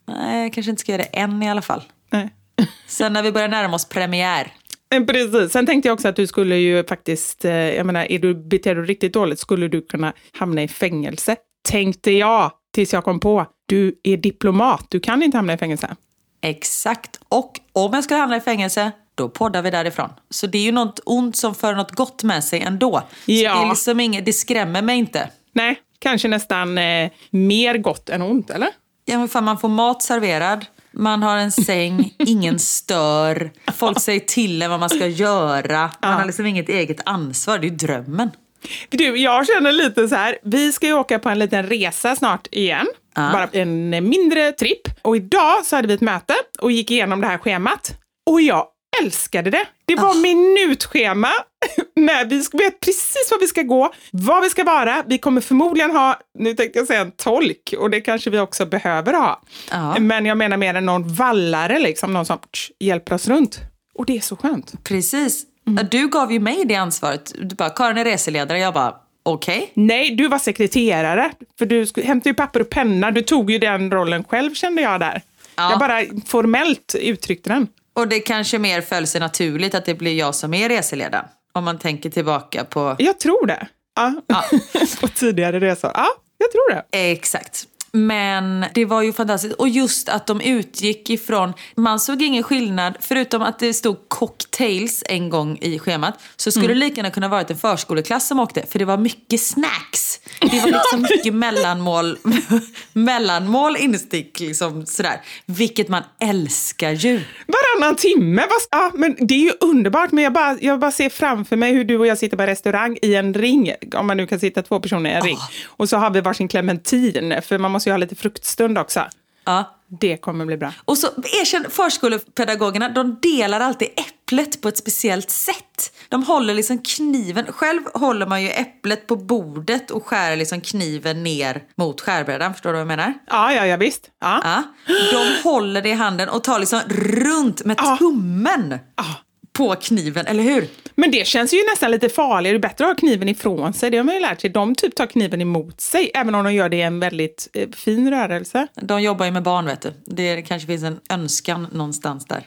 Nej, jag kanske inte ska göra det än i alla fall. Nej. Sen när vi börjar närma oss premiär. Precis. Sen tänkte jag också att du skulle ju faktiskt, jag menar, är du, beter du riktigt dåligt skulle du kunna hamna i fängelse. Tänkte jag tills jag kom på, du är diplomat, du kan inte hamna i fängelse. Exakt. Och om jag skulle hamna i fängelse, då poddar vi därifrån. Så det är ju något ont som för något gott med sig ändå. Så ja. det är liksom inget, det skrämmer mig inte. Nej, kanske nästan eh, mer gott än ont, eller? Ja, men fan, man får mat serverad. Man har en säng, ingen stör. Folk säger till en vad man ska göra. Man ja. har liksom inget eget ansvar, det är ju drömmen. Du, jag känner lite så här, vi ska ju åka på en liten resa snart igen. Ja. Bara en mindre tripp. Och idag så hade vi ett möte och gick igenom det här schemat. Och jag älskade det. Det var oh. minutschema. Nej, vi vet precis vad vi ska gå, vad vi ska vara. Vi kommer förmodligen ha, nu tänkte jag säga en tolk. Och det kanske vi också behöver ha. Oh. Men jag menar mer än någon vallare, liksom, någon som tsch, hjälper oss runt. Och det är så skönt. Precis. Mm. Du gav ju mig det ansvaret. Du bara, Karin är reseledare. Jag bara, okej. Okay. Nej, du var sekreterare. För du hämtade ju papper och penna. Du tog ju den rollen själv, kände jag där. Ja. Jag bara formellt uttryckte den. Och det kanske mer föll sig naturligt att det blir jag som är reseledaren. Om man tänker tillbaka på... Jag tror det. Ja. Ja. På tidigare resor. Ja, jag tror det. Exakt. Men det var ju fantastiskt. Och just att de utgick ifrån... Man såg ingen skillnad. Förutom att det stod cocktails en gång i schemat. Så skulle mm. det lika gärna kunna varit en förskoleklass som åkte. För det var mycket snacks. Det var liksom mycket mellanmål. mellanmål instick. Liksom sådär. Vilket man älskar ju. Varannan timme. Ja, men det är ju underbart. Men jag bara, jag bara ser framför mig hur du och jag sitter på restaurang i en ring. Om man nu kan sitta två personer i en oh. ring. Och så har vi varsin clementin. För man måste ju ha lite fruktstund också. Ja. Det kommer bli bra. Och så erkänn, förskolepedagogerna, de delar alltid äpplet på ett speciellt sätt. De håller liksom kniven. Själv håller man ju äpplet på bordet och skär liksom kniven ner mot skärbrädan. Förstår du vad jag menar? Ja, ja, ja visst. Ja. Ja. De håller det i handen och tar liksom runt med ja. tummen. Ja. På kniven, eller hur? Men det känns ju nästan lite farligt. Det är bättre att ha kniven ifrån sig. Det har man ju lärt sig. De typ tar kniven emot sig. Även om de gör det i en väldigt eh, fin rörelse. De jobbar ju med barn, vet du. Det kanske finns en önskan någonstans där.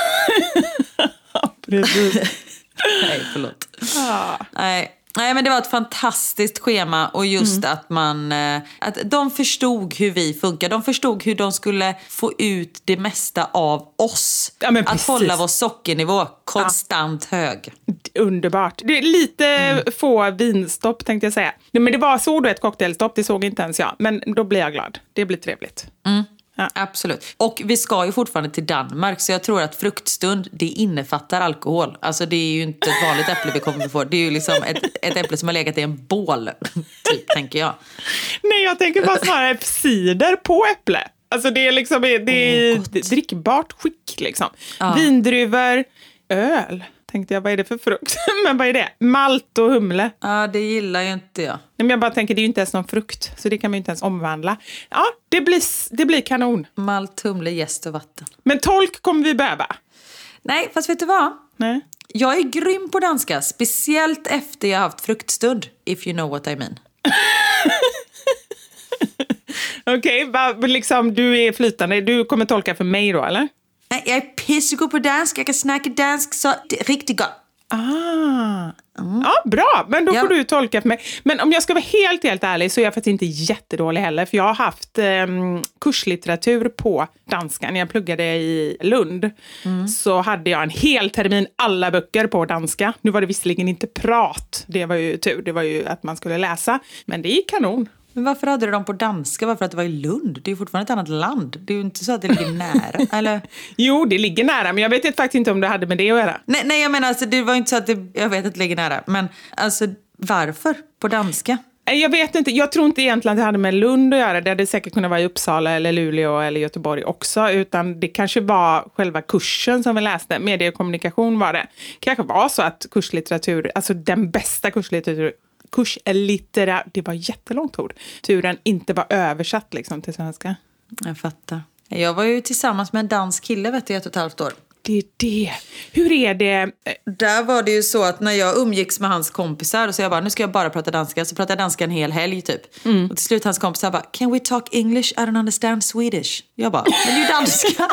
Ja, precis. Nej, förlåt. Ja. Nej. Nej, men det var ett fantastiskt schema och just mm. att man att de förstod hur vi funkar. De förstod hur de skulle få ut det mesta av oss. Ja, att hålla vår sockernivå konstant ja. hög. Underbart. Det är lite mm. få vinstopp tänkte jag säga. Men det var så då ett cocktailstopp, det såg inte ens jag. Men då blir jag glad. Det blir trevligt. Mm. Ja. Absolut. Och vi ska ju fortfarande till Danmark, så jag tror att fruktstund, det innefattar alkohol. Alltså det är ju inte ett vanligt äpple vi kommer att få. Det är ju liksom ett, ett äpple som har legat i en bål, typ, tänker jag. Nej, jag tänker bara snarare cider på äpple. Alltså det är liksom, det är oh, drickbart skick liksom. Ja. Vindruvor, öl. Tänkte jag, vad är det för frukt? Men vad är det? Malt och humle. Ja, det gillar ju inte jag. Men jag bara tänker, det är ju inte ens någon frukt. Så det kan man ju inte ens omvandla. Ja, det blir, det blir kanon. Malt, humle, jäst och vatten. Men tolk kommer vi behöva. Nej, fast vet du vad? Nej. Jag är grym på danska. Speciellt efter jag har haft fruktstund. If you know what I mean. Okej, okay, liksom, du är flytande. Du kommer tolka för mig då, eller? Nej, jag är pissegod på dansk. Jag kan snacka dansk så det är riktigt gott. Ah. Mm. Ja, bra. Men då ja. får du tolka för mig. Men om jag ska vara helt, helt ärlig så är jag faktiskt inte jättedålig heller. För jag har haft eh, kurslitteratur på danska. När jag pluggade i Lund mm. så hade jag en hel termin alla böcker på danska. Nu var det visserligen inte prat. Det var ju tur. Det var ju att man skulle läsa. Men det gick kanon. Men varför hade du dem på danska? Varför att det var i Lund? Det är ju fortfarande ett annat land. Det är ju inte så att det ligger nära, eller? Jo, det ligger nära, men jag vet faktiskt inte om det hade med det att göra. Nej, nej jag menar, alltså, det var inte så att det, jag vet att det ligger nära. Men alltså, varför på danska? Jag vet inte, jag tror inte egentligen att det hade med Lund att göra. Det hade säkert kunnat vara i Uppsala eller Luleå eller Göteborg också. Utan det kanske var själva kursen som vi läste. Medie och kommunikation var det. Kanske var så att kurslitteratur, alltså den bästa kurslitteratur, kurslitteratur, det var jättelångt ord. Turen inte var översatt liksom till svenska. Jag fattar. Jag var ju tillsammans med en dansk kille vet du, ett och ett halvt år. det är det. Hur är det? Där var det ju så att när jag umgicks med hans kompisar och så jag bara, nu ska jag bara prata danska. Så pratade jag danska en hel helg typ. Mm. Och till slut hans kompisar bara, can we talk English? I don't understand Swedish. Jag bara, men det är ju danska.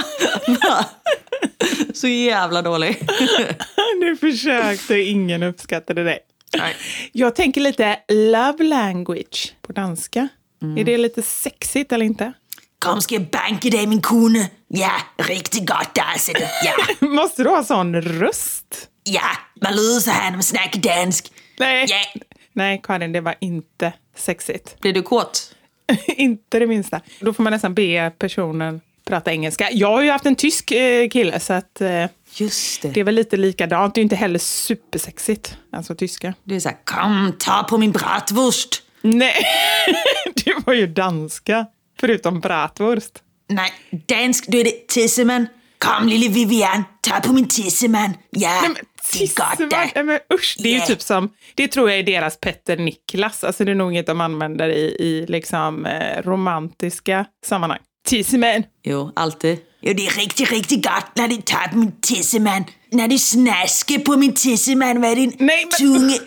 Så jävla dålig. Du försökte, ingen uppskattade det. Nej. Jag tänker lite love language på danska. Mm. Är det lite sexigt eller inte? Kom, ska jag banka dig, min kone? Ja, riktigt gott alltså. Ja. Måste du ha sån röst? Ja, man lyder så här när man snackar dansk. Nej, ja. Nej Karin, det var inte sexigt. Blir du kåt? Inte det minsta. Då får man nästan be personen prata engelska. Jag har ju haft en tysk eh, kille så att eh, just det. det är väl lite likadant. Det är inte heller supersexigt, alltså tyska. Det är så här, kom, ta på min bratwurst. Nej, det var ju danska. Förutom bratwurst. Nej, dansk, då är det tisseman. Kom, lille Vivian, ta på min tisseman. Ja, nej, men, det är gott där. Nej, men usch, det är yeah. ju typ som, det tror jag är deras Petter Niklas. Alltså det är nog inget de använder i, i liksom eh, romantiska sammanhang. Tisseman. Jo, alltid. Jo, det är riktigt, riktigt gott när du tar på min tisseman. När du snaskar på min tisseman med din nej, men, tunge.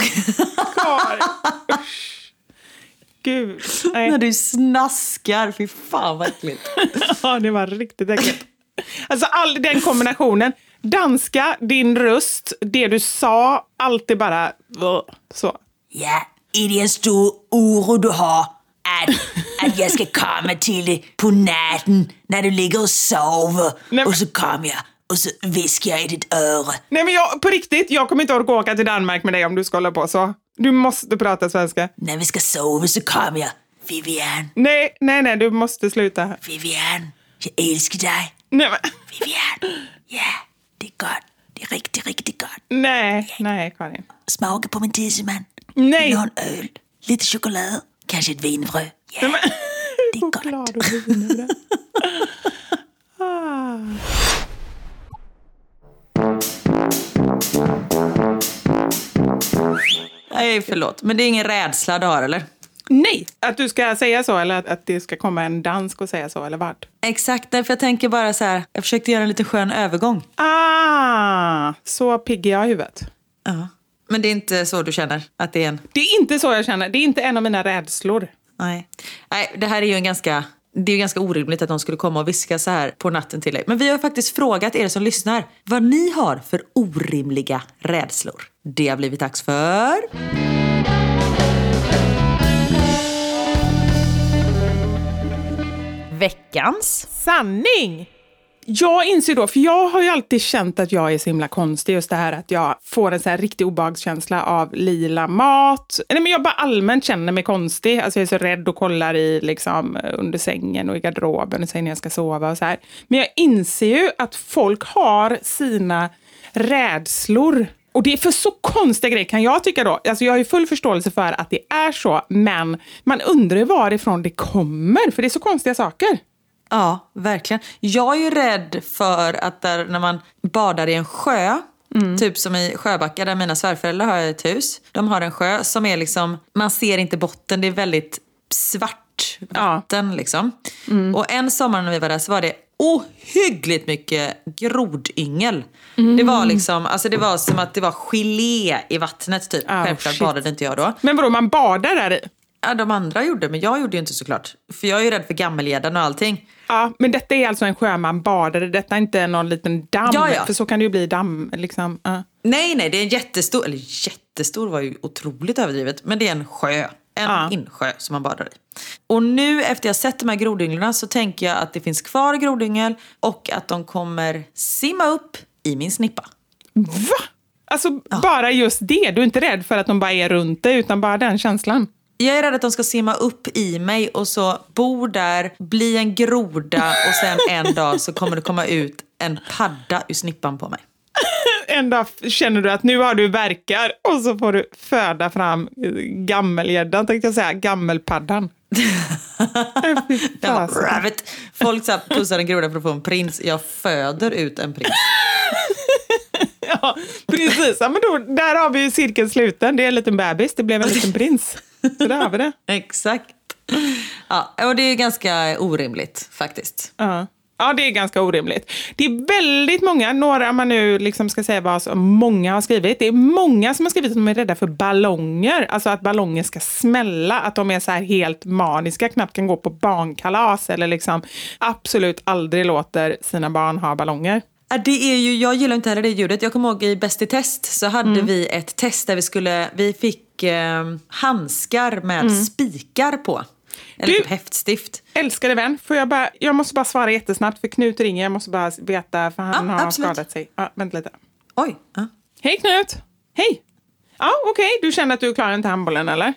Gud. Nej. När du snaskar, fy fan vad äckligt. Ja, det var riktigt äckligt. Alltså all den kombinationen. Danska, din röst, det du sa, allt är bara så. Ja, är det en stor oro du har att, att jag ska komma till dig på natten när du ligger och sover. Nej, och så kommer jag och så viskar jag i ditt öra. Nej men jag, på riktigt, jag kommer inte orka åka till Danmark med dig om du ska hålla på så. Du måste prata svenska. När vi ska sova så kommer jag. Vivian. Nej, nej, nej, du måste sluta. Vivian, jag älskar dig. Nej, men. Vivian, ja, det är gott. Det är riktigt, riktigt gott. Nej, ja. Nej, Karin. Smaka på min tisseman. Nej. Någon öl, lite choklad, kanske ett vinfrö. Ja, nej, men. Det är gott. Och vinfrö. ah. Nej, förlåt. Men det är ingen rädsla du har, eller? Nej, att du ska säga så eller att, att det ska komma en dansk och säga så eller vad? Exakt, därför jag tänker bara så här. Jag försökte göra en lite skön övergång. Ah, så pigg jag i huvudet. Ja, men det är inte så du känner att det är en... Det är inte så jag känner. Det är inte en av mina rädslor. Nej, Nej det här är ju en ganska... Det är ju ganska orimligt att de skulle komma och viska så här på natten till dig. Men vi har faktiskt frågat er som lyssnar vad ni har för orimliga rädslor. Det har blivit dags för... Veckans sanning! Jag inser då, för jag har ju alltid känt att jag är så himla konstig. Just det här att jag får en så här riktig obehagskänsla av lila mat. Nej, men jag bara allmänt känner mig konstig. Alltså jag är så rädd och kollar i liksom under sängen och i garderoben och säger när jag ska sova och så här. Men jag inser ju att folk har sina rädslor. Och det är för så konstiga grejer kan jag tycka då. Alltså jag har ju full förståelse för att det är så. Men man undrar ju varifrån det kommer. För det är så konstiga saker. Ja, verkligen. Jag är ju rädd för att där, när man badar i en sjö, mm. typ som i Sjöbacka där mina svärföräldrar har ett hus. De har en sjö som är liksom, man ser inte botten, det är väldigt svart vatten ja. liksom. Mm. Och en sommar när vi var där så var det ohyggligt mycket grodyngel. Mm. Det var liksom, alltså det var som att det var gelé i vattnet typ. Oh, Självklart shit. badade inte jag då. Men vadå, man badar där i? Ja, de andra gjorde, men jag gjorde ju inte såklart. För jag är ju rädd för gammelgäddan och allting. Ja, men detta är alltså en sjö man badade. Detta är inte någon liten damm. Ja, ja. För så kan det ju bli damm, liksom. Uh. Nej, nej, det är en jättestor, eller jättestor var ju otroligt överdrivet. Men det är en sjö, en ja. insjö som man badar i. Och nu efter jag sett de här grodynglarna så tänker jag att det finns kvar grodyngel. Och att de kommer simma upp i min snippa. Va? Alltså ja. bara just det. Du är inte rädd för att de bara är runt dig utan bara den känslan. Jag är rädd att de ska simma upp i mig och så bo där, bli en groda och sen en dag så kommer det komma ut en padda ur snippan på mig. En dag känner du att nu har du verkar och så får du föda fram gammelgäddan, tänkte jag säga, gammelpaddan. Rabbit. Folk så här pussar en groda för att få en prins. Jag föder ut en prins. Ja, precis. Ja, men då, där har vi ju cirkeln sluten. Det är en liten bebis, det blev en liten prins. Så där har vi det. Exakt. Ja, och det är ganska orimligt faktiskt. Ja. Ja, det är ganska orimligt. Det är väldigt många, några man nu liksom ska säga vad som många har skrivit. Det är många som har skrivit att de är rädda för ballonger. Alltså att ballonger ska smälla. Att de är så här helt maniska, knappt kan gå på barnkalas. Eller liksom absolut aldrig låter sina barn ha ballonger. Det är ju, jag gillar inte heller det ljudet. Jag kommer ihåg i Bäst i test så hade mm. vi ett test där vi skulle, vi fick eh, handskar med mm. spikar på. Eller du, typ häftstift. Älskade vän, får jag, bara, jag måste bara svara jättesnabbt för Knut ringer. Jag måste bara veta för han ja, har absolut. skadat sig. Ja, vänta lite. Oj. Ja. Hej Knut. Hej. Ja, okej. Okay. Du känner att du klarar inte handbollen eller?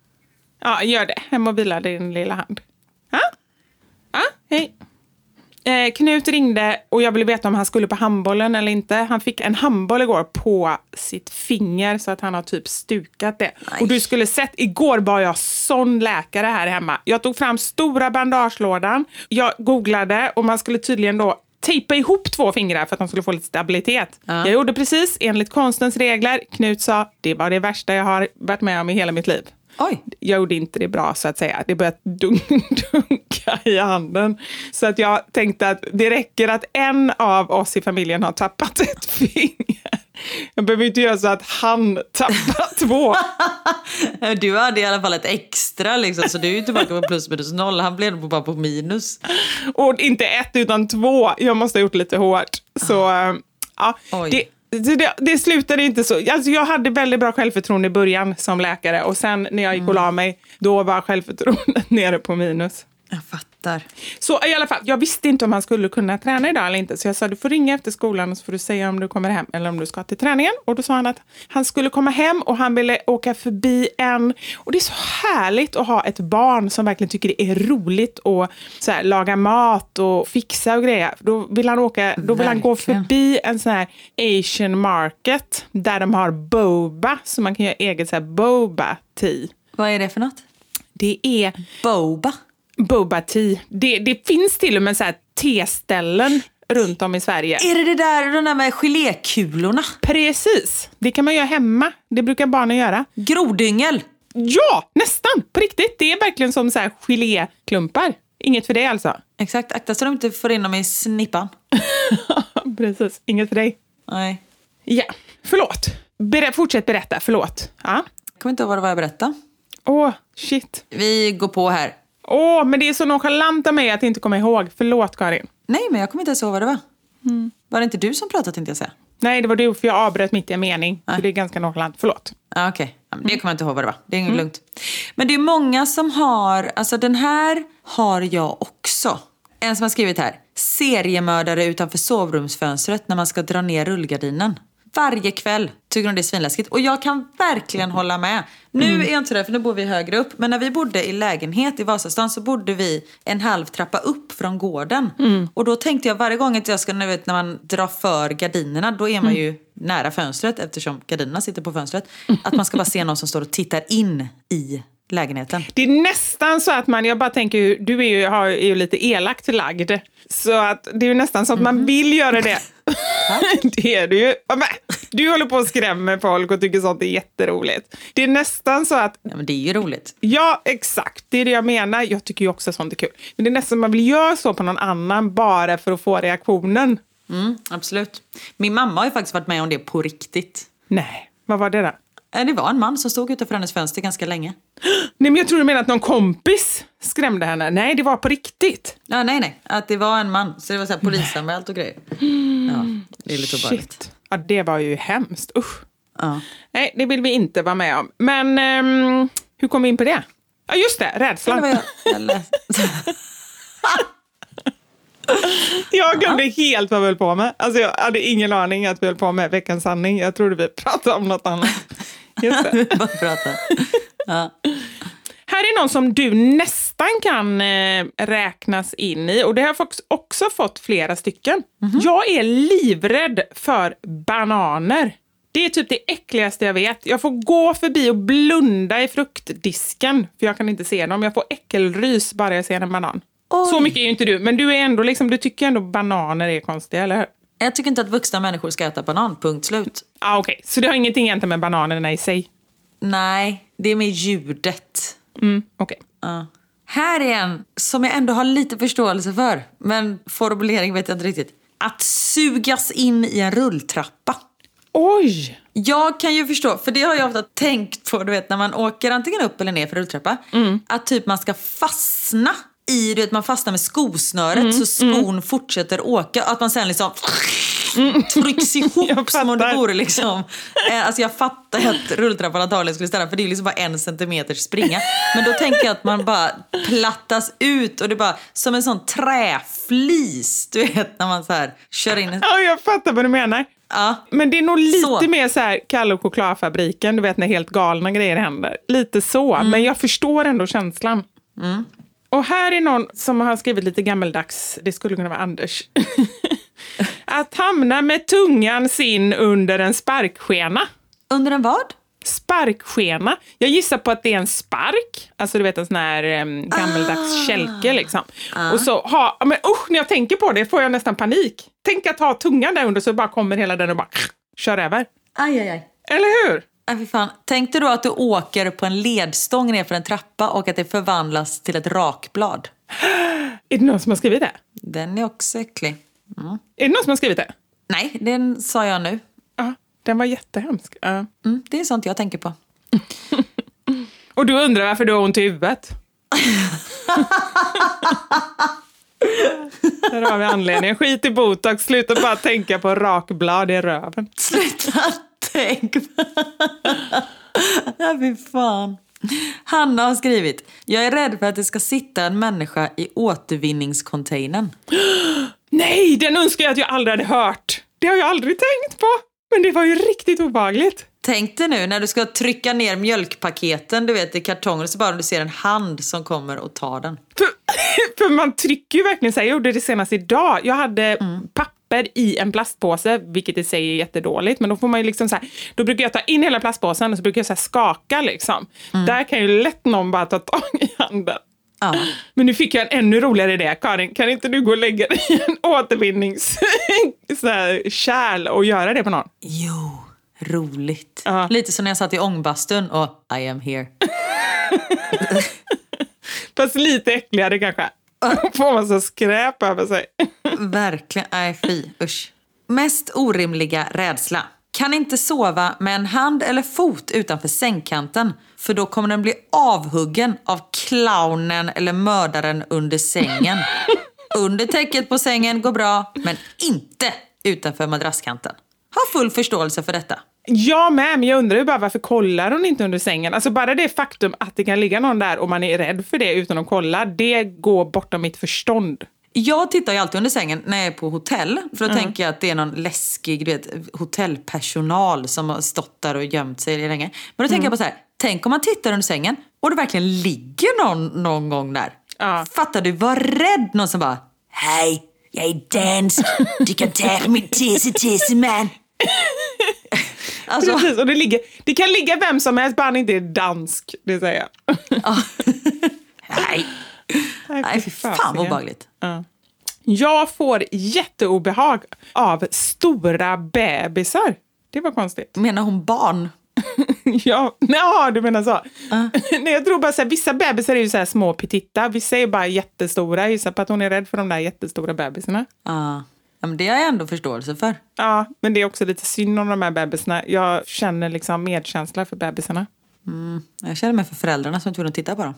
Ja, gör det. Hem och vila din lilla hand. Ja, ja hej. Eh, Knut ringde och jag ville veta om han skulle på handbollen eller inte. Han fick en handboll igår på sitt finger så att han har typ stukat det. Nej. Och du skulle sett, igår var jag sån läkare här hemma. Jag tog fram stora bandagelådan. Jag googlade och man skulle tydligen då tejpa ihop två fingrar för att de skulle få lite stabilitet. Ja. Jag gjorde precis enligt konstens regler. Knut sa, det var det värsta jag har varit med om i hela mitt liv. Oj. Jag gjorde inte det bra så att säga. Det började dun- dunka i handen. Så att jag tänkte att det räcker att en av oss i familjen har tappat ett finger. Jag behöver inte göra så att han tappar två. Du hade i alla fall ett extra liksom, så du är ju tillbaka på plus minus noll. Han blev bara på minus. Och inte ett utan två. Jag måste ha gjort lite hårt. Så äh, ja, det... Det, det slutade inte så. Alltså jag hade väldigt bra självförtroende i början som läkare. Och sen när jag gick och la mig, då var självförtroendet nere på minus. Jag fattar. Så i alla fall, jag visste inte om han skulle kunna träna idag eller inte. Så jag sa, du får ringa efter skolan och så får du säga om du kommer hem eller om du ska till träningen. Och då sa han att han skulle komma hem och han ville åka förbi en. Och det är så härligt att ha ett barn som verkligen tycker det är roligt att så här, laga mat och fixa och grejer. Då vill han åka, då vill han gå förbi en sån här Asian market där de har boba. Så man kan göra eget så här boba tea. Vad är det för något? Det är boba. Boba tea. Det, det finns till och med så här teställen runt om i Sverige. Är det det där, de där med gelékulorna? Precis. Det kan man göra hemma. Det brukar barnen göra. Grodyngel. Ja, nästan. På riktigt. Det är verkligen som så här geléklumpar. Inget för dig alltså. Exakt. Akta så de inte får in dem i snippan. Precis. Inget för dig. Nej. Ja. Förlåt. Ber- fortsätt berätta. Förlåt. Ja. Jag kommer inte ihåg vad det var jag berättade. Åh, oh, shit. Vi går på här. Åh, oh, men det är så nonchalant av mig att inte komma ihåg. Förlåt, Karin. Nej, men jag kommer inte ens ihåg vad det var. Mm. Var det inte du som pratade, inte jag säga? Nej, det var du, för jag avbröt mitt i en mening. Nej. Så det är ganska nonchalant. Förlåt. Ah, okej, okay. Ja, det kommer jag inte ihåg vad det var. Det är mm. lugnt. Men det är många som har... Alltså den här har jag också. En som har skrivit här. Seriemördare utanför sovrumsfönstret när man ska dra ner rullgardinen. Varje kväll tycker de det är svinläskigt. Och jag kan verkligen hålla med. Nu mm. är jag inte där, för nu bor vi högre upp. Men när vi bodde i lägenhet i Vasastan så bodde vi en halv trappa upp från gården. Mm. Och då tänkte jag varje gång att jag ska, nu vet, när man drar för gardinerna, då är man ju mm. nära fönstret eftersom gardinerna sitter på fönstret. Att man ska bara se någon som står och tittar in i lägenheten. Det är nästan så att man, jag bara tänker, du är ju, har, är ju lite elakt lagd. Så att det är ju nästan så att man vill göra det. Det är du ju. Du håller på att skrämma folk och tycker sånt är jätteroligt. Det är nästan så att... Ja, men det är ju roligt. Ja, exakt. Det är det jag menar. Jag tycker ju också att sånt är kul. Men det är nästan man vill göra så på någon annan bara för att få reaktionen. Mm, absolut. Min mamma har ju faktiskt varit med om det på riktigt. Nej, vad var det då? Det var en man som stod utanför hennes fönster ganska länge. Nej, men jag tror du menar att någon kompis skrämde henne. Nej, det var på riktigt. Ja, nej, nej. Att det var en man. Så det var så här polisanmält och grejer. Ja, det är lite obehagligt. Ja, det var ju hemskt. Usch. Ja. Nej, det vill vi inte vara med om. Men um, hur kom vi in på det? Ja, just det. Rädslan. Det var jag. Jag glömde helt vad vi höll på med. Alltså jag hade ingen aning att vi höll på med veckans sanning. Jag trodde vi pratade om något annat. Just det. Bara prata. Ja. Här är någon som du nästan kan eh, räknas in i. Och det har jag också fått flera stycken. Mm-hmm. Jag är livrädd för bananer. Det är typ det äckligaste jag vet. Jag får gå förbi och blunda i fruktdisken. För jag kan inte se dem. Jag får äckelrys bara jag ser en banan. Oj. Så mycket är ju inte du. Men du är ändå liksom, du tycker ändå bananer är konstiga, eller hur? Jag tycker inte att vuxna människor ska äta banan, punkt slut. Ah, okej. Okay. Så det har ingenting egentligen med bananerna i sig? Nej, det är med ljudet. Mm, okej. Okay. Uh. Här är en som jag ändå har lite förståelse för. Men formulering vet jag inte riktigt. Att sugas in i en rulltrappa. Oj! Jag kan ju förstå, för det har jag ofta tänkt på, du vet, när man åker antingen upp eller ner för rulltrappa. Mm. Att typ man ska fastna i, du vet, man fastnar med skosnöret mm. så skon mm. fortsätter åka. Att man sen liksom mm. trycks ihop som om det vore liksom. Alltså jag fattar att rulltrappan antagligen skulle stanna, för det är liksom bara en centimeter springa. Men då tänker jag att man bara plattas ut och det är bara som en sån träflis, du vet, när man så här kör in. Ja, jag fattar vad du menar. Ja. Men det är nog lite så. mer så här Kalle och chokladfabriken, du vet, när helt galna grejer händer. Lite så, mm. men jag förstår ändå känslan. Mm. Och här är någon som har skrivit lite gammeldags, det skulle kunna vara Anders. Att hamna med tungan sin under en sparkskena. Under en vad? Sparkskena. Jag gissar på att det är en spark. Alltså du vet, en sån här um, gammeldags ah. kälke liksom. Ah. Och så ha, men usch, när jag tänker på det får jag nästan panik. Tänk att ha tungan där under så bara kommer hela den och bara kör över. Aj, aj, aj. Eller hur? Aj, fy fan. Tänkte du att du åker på en ledstång ner för en trappa och att det förvandlas till ett rakblad? Är det någon som har skrivit det? Den är också äcklig. Mm. Är det någon som har skrivit det? Nej, den sa jag nu. Ja, den var jättehemsk. Uh. Mm, det är sånt jag tänker på. Och du undrar varför du har ont i huvudet? Där har vi anledningen. Skit i botox, sluta bara tänka på rakblad i röven. Sluta tänk på... Ja, fy fan. Hanna har skrivit: jag är rädd för att det ska sitta en människa i återvinningscontainern. Nej, den önskar jag att jag aldrig hade hört. Det har jag aldrig tänkt på. Men det var ju riktigt obehagligt. Tänk dig nu när du ska trycka ner mjölkpaketen, du vet, i kartonger, så bara du ser en hand som kommer och tar den. För, för man trycker ju verkligen så här. Jag gjorde det senast idag. Jag hade mm. papper i en plastpåse, vilket i sig är jättedåligt. Men då får man ju liksom så här, då brukar jag ta in hela plastpåsen och så brukar jag så här skaka liksom. Mm. Där kan ju lätt någon bara ta tag i handen. Ja. Men nu fick jag en ännu roligare idé. Karin, kan inte du gå och lägga dig i en återvinningskärl och göra det på någon? Jo, roligt. Ja. Lite som när jag satt i ångbastun och I am here. Fast lite äckligare kanske. Får man så skräp över sig. Verkligen, nej fy, usch. Mest orimliga rädsla. Kan inte sova med en hand eller fot utanför sängkanten, för då kommer den bli avhuggen av clownen eller mördaren under sängen. Under täcket på sängen går bra, men inte utanför madrasskanten. Ha full förståelse för detta. Ja, men jag undrar ju bara varför kollar hon inte under sängen? Alltså bara det faktum att det kan ligga någon där och man är rädd för det utan att kolla, det går bortom mitt förstånd. Jag tittar ju alltid under sängen när jag är på hotell. För då mm. tänker jag att det är någon läskig, du vet, hotellpersonal som har stått där och gömt sig länge. Men då tänker mm. jag bara så här, tänk om man tittar under sängen och det verkligen ligger någon, någon gång där. Ja. Fattar du, var rädd någon som bara, hej, jag är dansk, du kan ta på min tisse-tisse, man. Alltså, precis, och det, ligger, det kan ligga vem som helst, bara inte är dansk, det säger jag. Nej. Nej, fy fan vad obehagligt. Ja. Jag får jätteobehag av stora bebisar. Det var konstigt. Menar hon barn? Ja, nej, du menar så. Uh. Nej, jag tror bara så här, vissa bebisar är ju så här små petitta. Vissa är bara jättestora. Jag gissar på att hon är rädd för de där jättestora bebisarna. Ja, uh. ja, men det har jag ändå förståelse för. Ja, men det är också lite synd om de här bebisarna. Jag känner liksom medkänsla för bebisarna. Mm, jag känner mig för föräldrarna som inte vill titta på dem.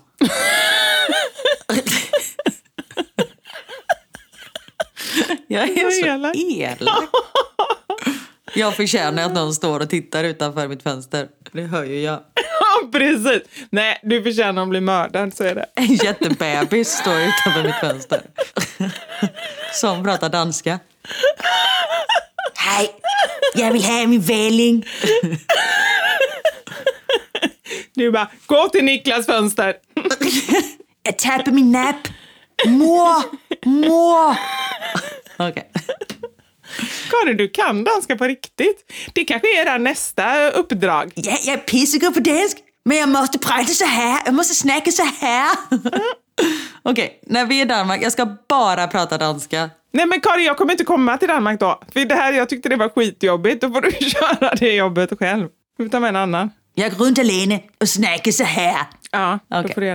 Jag är så elak. elak. Jag förtjänar att någon står och tittar utanför mitt fönster. Det hör ju jag. Ja, precis. Nej, du förtjänar att bli mördad, så är det. En jättebebis står utanför mitt fönster. Som pratar danska. Hej, jag vill ha min välling. Du bara, gå till Niklas fönster. Jag tappar min napp. Mor, mor. Okej. Okay. Karin, du kan danska på riktigt. Det kanske är nästa uppdrag. Ja, jag är pissegod på dansk. Men jag måste prata så här. Jag måste snacka så här. Okej, okay, när vi är i Danmark, jag ska bara prata danska. Nej men Karin, jag kommer inte komma till Danmark då. För det här, jag tyckte det var skitjobbigt. Då får du köra det jobbet själv. Utan med en annan. Jag går runt alene och snackar så här. Ja, då okay. får du göra det.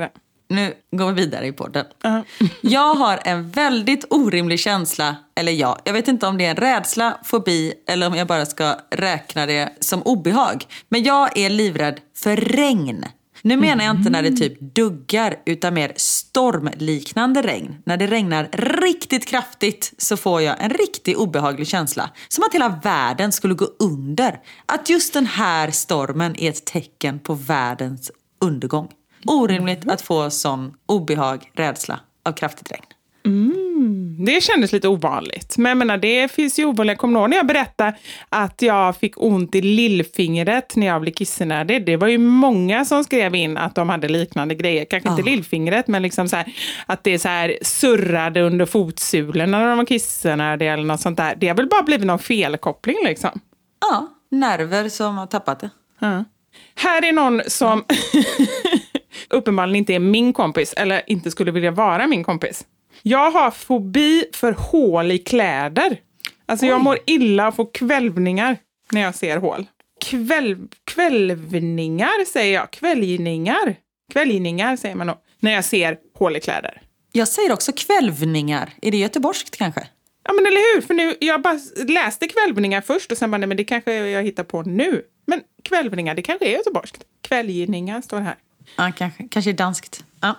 nu går vi vidare i podden. Uh-huh. Jag har en väldigt orimlig känsla, eller ja, jag vet inte om det är en rädsla, fobi eller om jag bara ska räkna det som obehag. Men jag är livrädd för regn. Nu menar jag inte när det typ duggar utan mer stormliknande regn. När det regnar riktigt kraftigt så får jag en riktigt obehaglig känsla. Som att hela världen skulle gå under. Att just den här stormen är ett tecken på världens undergång. Orimligt att få sån obehag, rädsla av kraftigt regn. Mm, det kändes lite ovanligt. Men jag menar, det finns ju ovanliga. Kommer när jag berättade att jag fick ont i lillfingret när jag blev kissnödig. Det var ju många som skrev in att de hade liknande grejer. Kanske inte oh. lillfingret, men liksom så här, att det så här surrade under fotsulorna när de var kissnödiga eller något sånt där. Det har väl bara blivit någon felkoppling liksom. Ja, nerver som har tappat det. Ja. Här är någon som uppenbarligen inte är min kompis eller inte skulle vilja vara min kompis. Jag har fobi för hål i kläder. Alltså Oj. jag mår illa och får kvälvningar när jag ser hål. Kväll, kvälvningar säger jag. Kväljningar. Kväljningar säger man nog. När jag ser hål i kläder. Jag säger också kvälvningar. Är det göteborgskt kanske? Ja men eller hur? För nu, jag bara läste kvälvningar först och sen bara, nej men det kanske jag hittar på nu. Men kvälvningar, det kanske är göteborgskt. Kväljningar står här. Ja, kanske, kanske är danskt. Ja,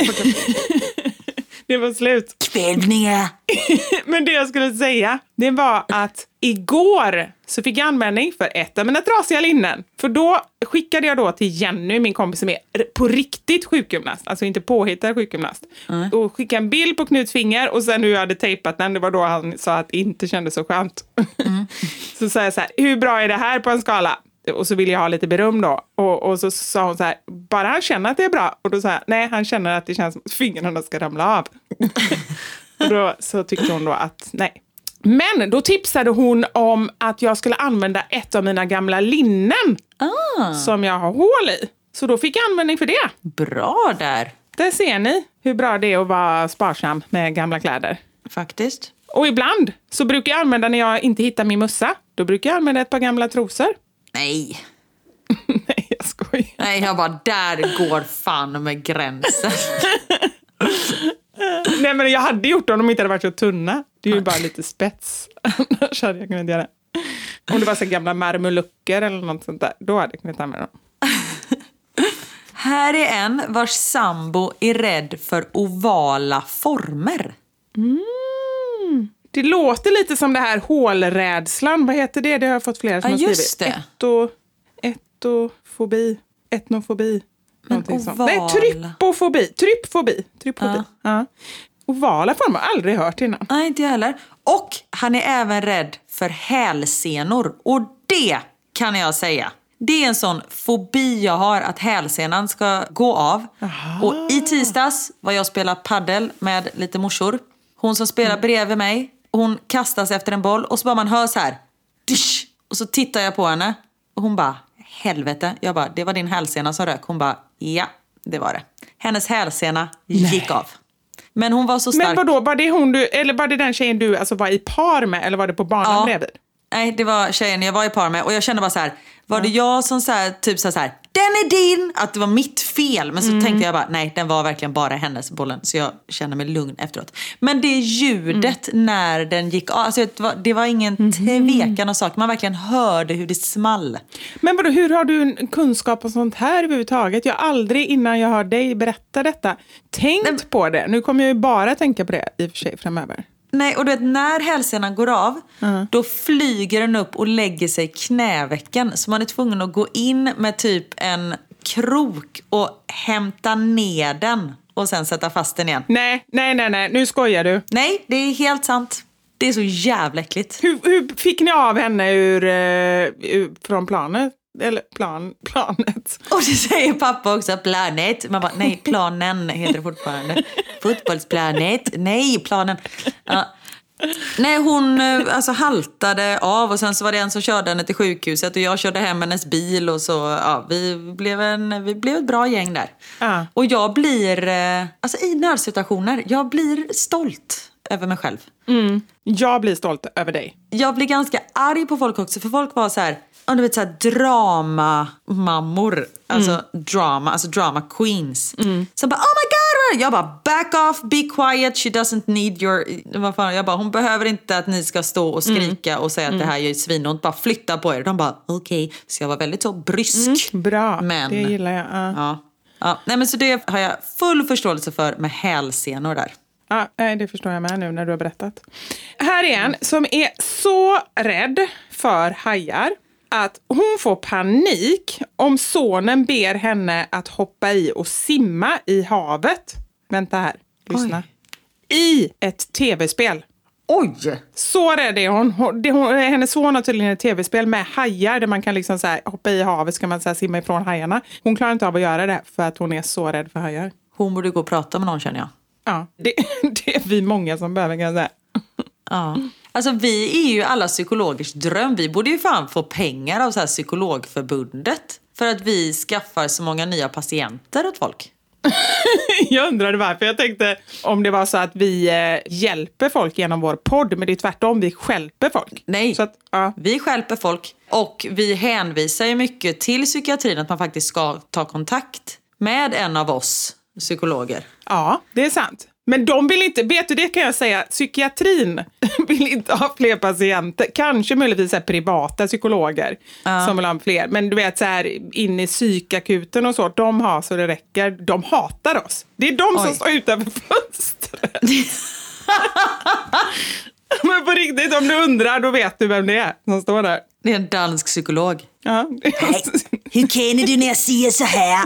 det var slut. Kvälvningar. Men det jag skulle säga, det var att igår så fick jag användning för ett av mina trasiga linnen. För då skickade jag då till Jenny, min kompis som är på riktigt sjukgymnast. Alltså inte påhittad sjukgymnast. Mm. Och skickade en bild på Knuts finger och sen hur jag hade tejpat den. Det var då han sa att det inte kändes så skönt. Mm. Så sa jag så här, hur bra är det här på en skala? Och så ville jag ha lite beröm då. Och, och så sa hon så här, bara han känner att det är bra. Och då sa jag, nej han känner att det känns som att fingrarna ska ramla av. Och då så tyckte hon då att nej. Men då tipsade hon om att jag skulle använda ett av mina gamla linnen. Ah. Som jag har hål i. Så då fick jag användning för det. Bra där. Där ser ni hur bra det är att vara sparsam med gamla kläder. Faktiskt. Och ibland så brukar jag använda när jag inte hittar min mössa. Då brukar jag använda ett par gamla trosor. Nej. Nej, jag skojar. Nej, jag bara, där går fan med gränsen. Nej, men jag hade gjort det om de inte hade varit så tunna. Det är ju bara lite spets. Annars hade jag kunnat göra det. Om det var så gamla marmolucker eller något sånt där, då hade jag kunnat använda dem. Här är en vars sambo är rädd för ovala former. Mm. Det låter lite som det här hålrädslan. Vad heter det? Det har jag fått flera som ja, har skrivit. Just det. Etto, ettofobi. Etnofobi. Men oval... Nej, trypofobi. Trypfobi. Trypfobi. Ja. Ja. Ovala former har jag aldrig hört innan. Nej, inte jag heller. Och han är även rädd för hälsenor. Och det kan jag säga. Det är en sån fobi jag har, att hälsenan ska gå av. Aha. Och i tisdags var jag spela paddel med lite morsor. Hon som spelar mm. bredvid mig, hon kastas efter en boll och så bara man hör så här. Dish! Och så tittar jag på henne och hon bara, helvete. Jag bara, det var din hälsena som rök. Hon bara, ja, det var det. Hennes hälsena gick Nej. av. Men hon var så stark. Men vadå, var det hon du, eller var det den tjejen du alltså var i par med, eller var det på banan ja. bredvid? Nej, det var tjejen jag var i par med. Och jag kände bara så här, var ja. det jag som så här, typ så här, den är din! Att det var mitt fel. Men så mm. tänkte jag bara, nej, den var verkligen bara hennes, bollen. Så jag kände mig lugn efteråt. Men det ljudet mm. när den gick av, alltså det var, det var ingen mm. tvekan och sak. Man verkligen hörde hur det small. Men vadå, hur har du en kunskap om sånt här överhuvudtaget? Jag har aldrig innan jag hör dig berätta detta tänkt nej. på det. Nu kommer jag ju bara tänka på det i och för sig framöver. Nej, och du vet, när hälsenan går av, uh-huh. då flyger den upp och lägger sig i knävecken. Så man är tvungen att gå in med typ en krok och hämta ner den och sen sätta fast den igen. Nej, nej, nej, nej. Nu skojar du. Nej, det är helt sant. Det är så jävla äckligt. Hur, hur fick ni av henne ur, uh, ur, från planet? Eller plan, planet. Och det säger pappa också, planet. Man bara, nej, planen heter det fortfarande. Fotbollsplanet. Nej, planen. Ja. Nej, hon alltså haltade av och sen så var det en som körde henne till sjukhuset och jag körde hem hennes bil och så, ja, vi blev, en, vi blev ett bra gäng där. Ja. Och jag blir, alltså i nödsituationer, jag blir stolt över mig själv. Mm. Jag blir stolt över dig. Jag blir ganska arg på folk också, för folk var så här, om du vet så här drama-mammor, alltså mm. drama, alltså drama queens. Mm. Som bara, oh my god, Jag bara, back off, be quiet, she doesn't need your... Vad fan? Jag bara, hon behöver inte att ni ska stå och skrika mm. och säga att mm. det här gör svinont. Bara flytta på er. De bara, okej. Okay. Så jag var väldigt så brysk. Mm. Bra, men, det gillar jag. Uh. Ja. Ja. Nej, men så det har jag full förståelse för med hälsenor där. Ja, det förstår jag med nu när du har berättat. Här är en som är så rädd för hajar att hon får panik om sonen ber henne att hoppa i och simma i havet. Vänta här, lyssna. Oj. I ett tv-spel. Oj! Så rädd är hon. Det, hon hennes son har tydligen ett tv-spel med hajar där man kan liksom så här, hoppa i havet så kan man så här, simma ifrån hajarna. Hon klarar inte av att göra det för att hon är så rädd för hajar. Hon borde gå och prata med någon, känner jag. Ja, det, det är vi många som behöver, kan jag säga. Ja. Alltså vi är ju alla psykologers dröm. Vi borde ju fan få pengar av så här psykologförbundet för att vi skaffar så många nya patienter åt folk. Jag undrade varför. Jag tänkte om det var så att vi eh, hjälper folk genom vår podd, men det är tvärtom, vi stjälper folk. Nej, så att, ja. Vi stjälper folk och vi hänvisar ju mycket till psykiatrin att man faktiskt ska ta kontakt med en av oss psykologer. Ja, det är sant. Men de vill inte, vet du, det kan jag säga, psykiatrin vill inte ha fler patienter. Kanske möjligtvis är privata psykologer ja. som vill ha fler. Men du vet så här, inne i psykakuten och så, de har så det räcker. De hatar oss. Det är de Oj. som står utanför fönstret. Men på riktigt, om du undrar, då vet du vem det är som står där. Det är en dansk psykolog. Ja. Hej, hur känner du när jag säger så här?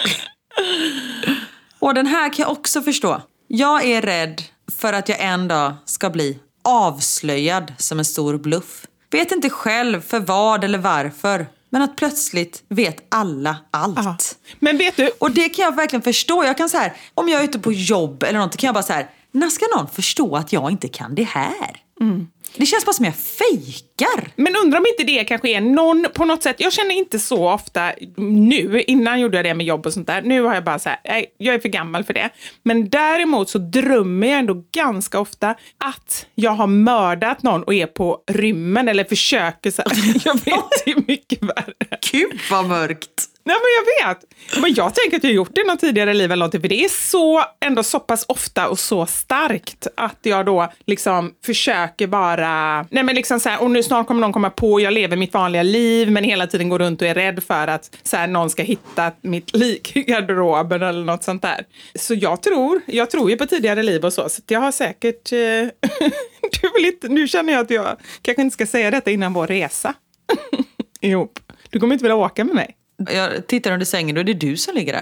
Och den här kan jag också förstå. Jag är rädd för att jag en dag ska bli avslöjad som en stor bluff. Vet inte själv för vad eller varför. Men att plötsligt vet alla allt. Aha. Men vet du... Och det kan jag verkligen förstå. Jag kan så här, om jag är ute på jobb eller något, kan jag bara så här, när ska någon förstå att jag inte kan det här? Mm. Det känns bara som jag fejkar. Men undrar om inte det kanske är någon på något sätt. Jag känner inte så ofta nu. Innan gjorde jag det med jobb och sånt där. Nu har jag bara så här, nej, jag är för gammal för det. Men däremot så drömmer jag ändå ganska ofta att jag har mördat någon och är på rymmen eller försöker så här. Jag vet, det är mycket värre. Gud vad mörkt. Nej, men jag vet. Men jag tänker att jag har gjort det i något tidigare liv eller någonting. För det är så, ändå så pass ofta och så starkt att jag då liksom försöker bara... Nej, men liksom så här, och nu snart kommer någon komma på, jag lever mitt vanliga liv men hela tiden går runt och är rädd för att så här, någon ska hitta mitt lik i garderoben eller något sånt där. Så jag tror, jag tror ju på tidigare liv och så. Så jag har säkert... Eh, du vill inte, nu känner jag att jag kanske inte ska säga detta innan vår resa. Ihop. Du kommer inte vilja åka med mig. Jag tittar under sängen och det är du som ligger där.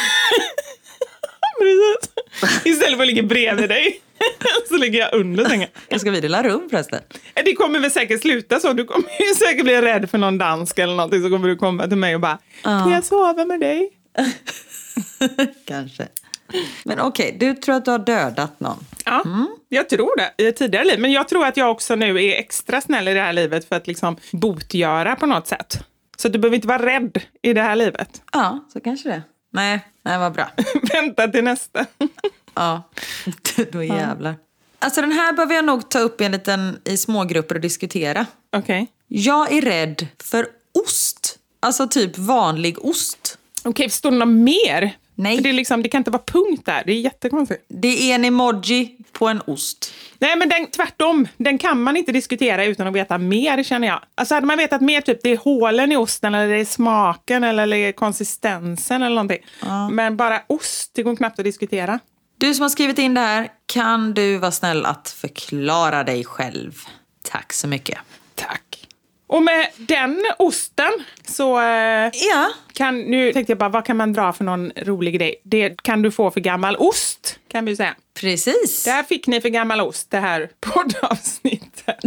Istället för att ligga bredvid dig så ligger jag under sängen. Jag ska vi dela rum förresten. Det kommer väl säkert sluta så. Du kommer ju säkert bli rädd för någon dansk eller någonting. Så kommer du komma till mig och bara, uh. kan jag sova med dig? Kanske. Men okej, okay, du tror att du har dödat någon. Ja, mm. jag tror det i ett tidigare liv. Men jag tror att jag också nu är extra snäll i det här livet för att liksom botgöra på något sätt. Så du behöver inte vara rädd i det här livet. Ja, så kanske det. Nej, nej vad bra. Vänta till nästa. Ja, då jävlar. Ja. Alltså den här behöver jag nog ta upp i en liten, i smågrupper och diskutera. Okej. Okay. Jag är rädd för ost. Alltså typ vanlig ost. Okej, okay, står det något mer? Nej. För det, är liksom, det kan inte vara punkt där. Det är jättekonstigt. Det är en emoji på en ost. Nej, men den, tvärtom. Den kan man inte diskutera utan att veta mer, känner jag. Alltså hade man vetat mer, typ det är hålen i osten eller det är smaken eller det är konsistensen eller någonting. Ja. Men bara ost, det går knappt att diskutera. Du som har skrivit in det här, kan du vara snäll att förklara dig själv? Tack så mycket. Tack. Och med den osten så eh, ja. kan, nu tänkte jag bara, vad kan man dra för någon rolig grej? Det kan du få för gammal ost, kan vi säga. Precis. Där fick ni för gammal ost, det här poddavsnittet.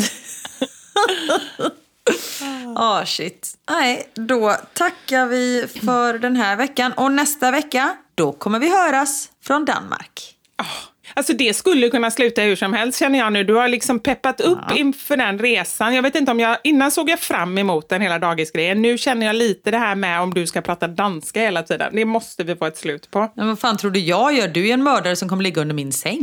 Åh, oh, shit. Nej, då tackar vi för den här veckan. Och nästa vecka, då kommer vi höras från Danmark. Oh. Alltså det skulle kunna sluta hur som helst, känner jag nu. Du har liksom peppat upp ja. inför den resan. Jag vet inte om jag, innan såg jag fram emot den hela dagisgrejen. Nu känner jag lite det här med om du ska prata danska hela tiden. Det måste vi få ett slut på. Men vad fan tror du jag gör? Du är en mördare som kommer ligga under min säng.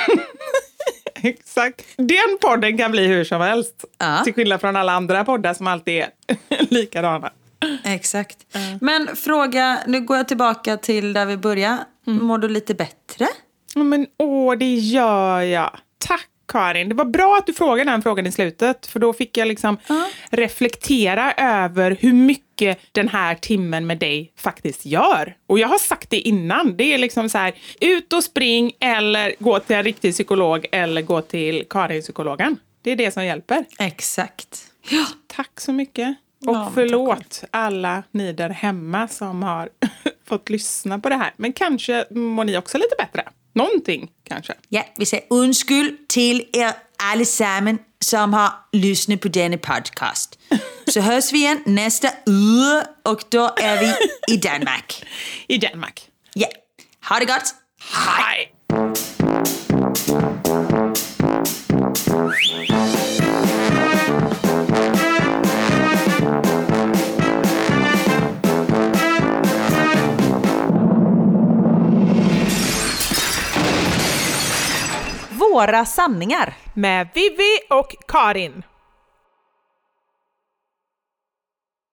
Exakt. Den podden kan bli hur som helst. Ja. Till skillnad från alla andra poddar som alltid är likadana. Exakt. Mm. Men fråga, nu går jag tillbaka till där vi började. Mm. Mår du lite bättre? Ja, men åh, det gör jag. Tack Karin. Det var bra att du frågade den frågan i slutet. För då fick jag liksom mm. reflektera över hur mycket den här timmen med dig faktiskt gör. Och jag har sagt det innan. Det är liksom så här, ut och spring eller gå till en riktig psykolog eller gå till Karin-psykologen. Det är det som hjälper. Exakt. Ja. Tack så mycket. Och ja, förlåt alla ni där hemma som har fått lyssna på det här. Men kanske mår ni också lite bättre. Någonting kanske. Ja, vi säger undskyld till er allesammen som har lyssnat på denna podcast. Så hörs vi igen nästa uge och då är vi i Danmark. I Danmark. Ja, ha det gott. Hej! Våra sanningar med Vivi och Karin.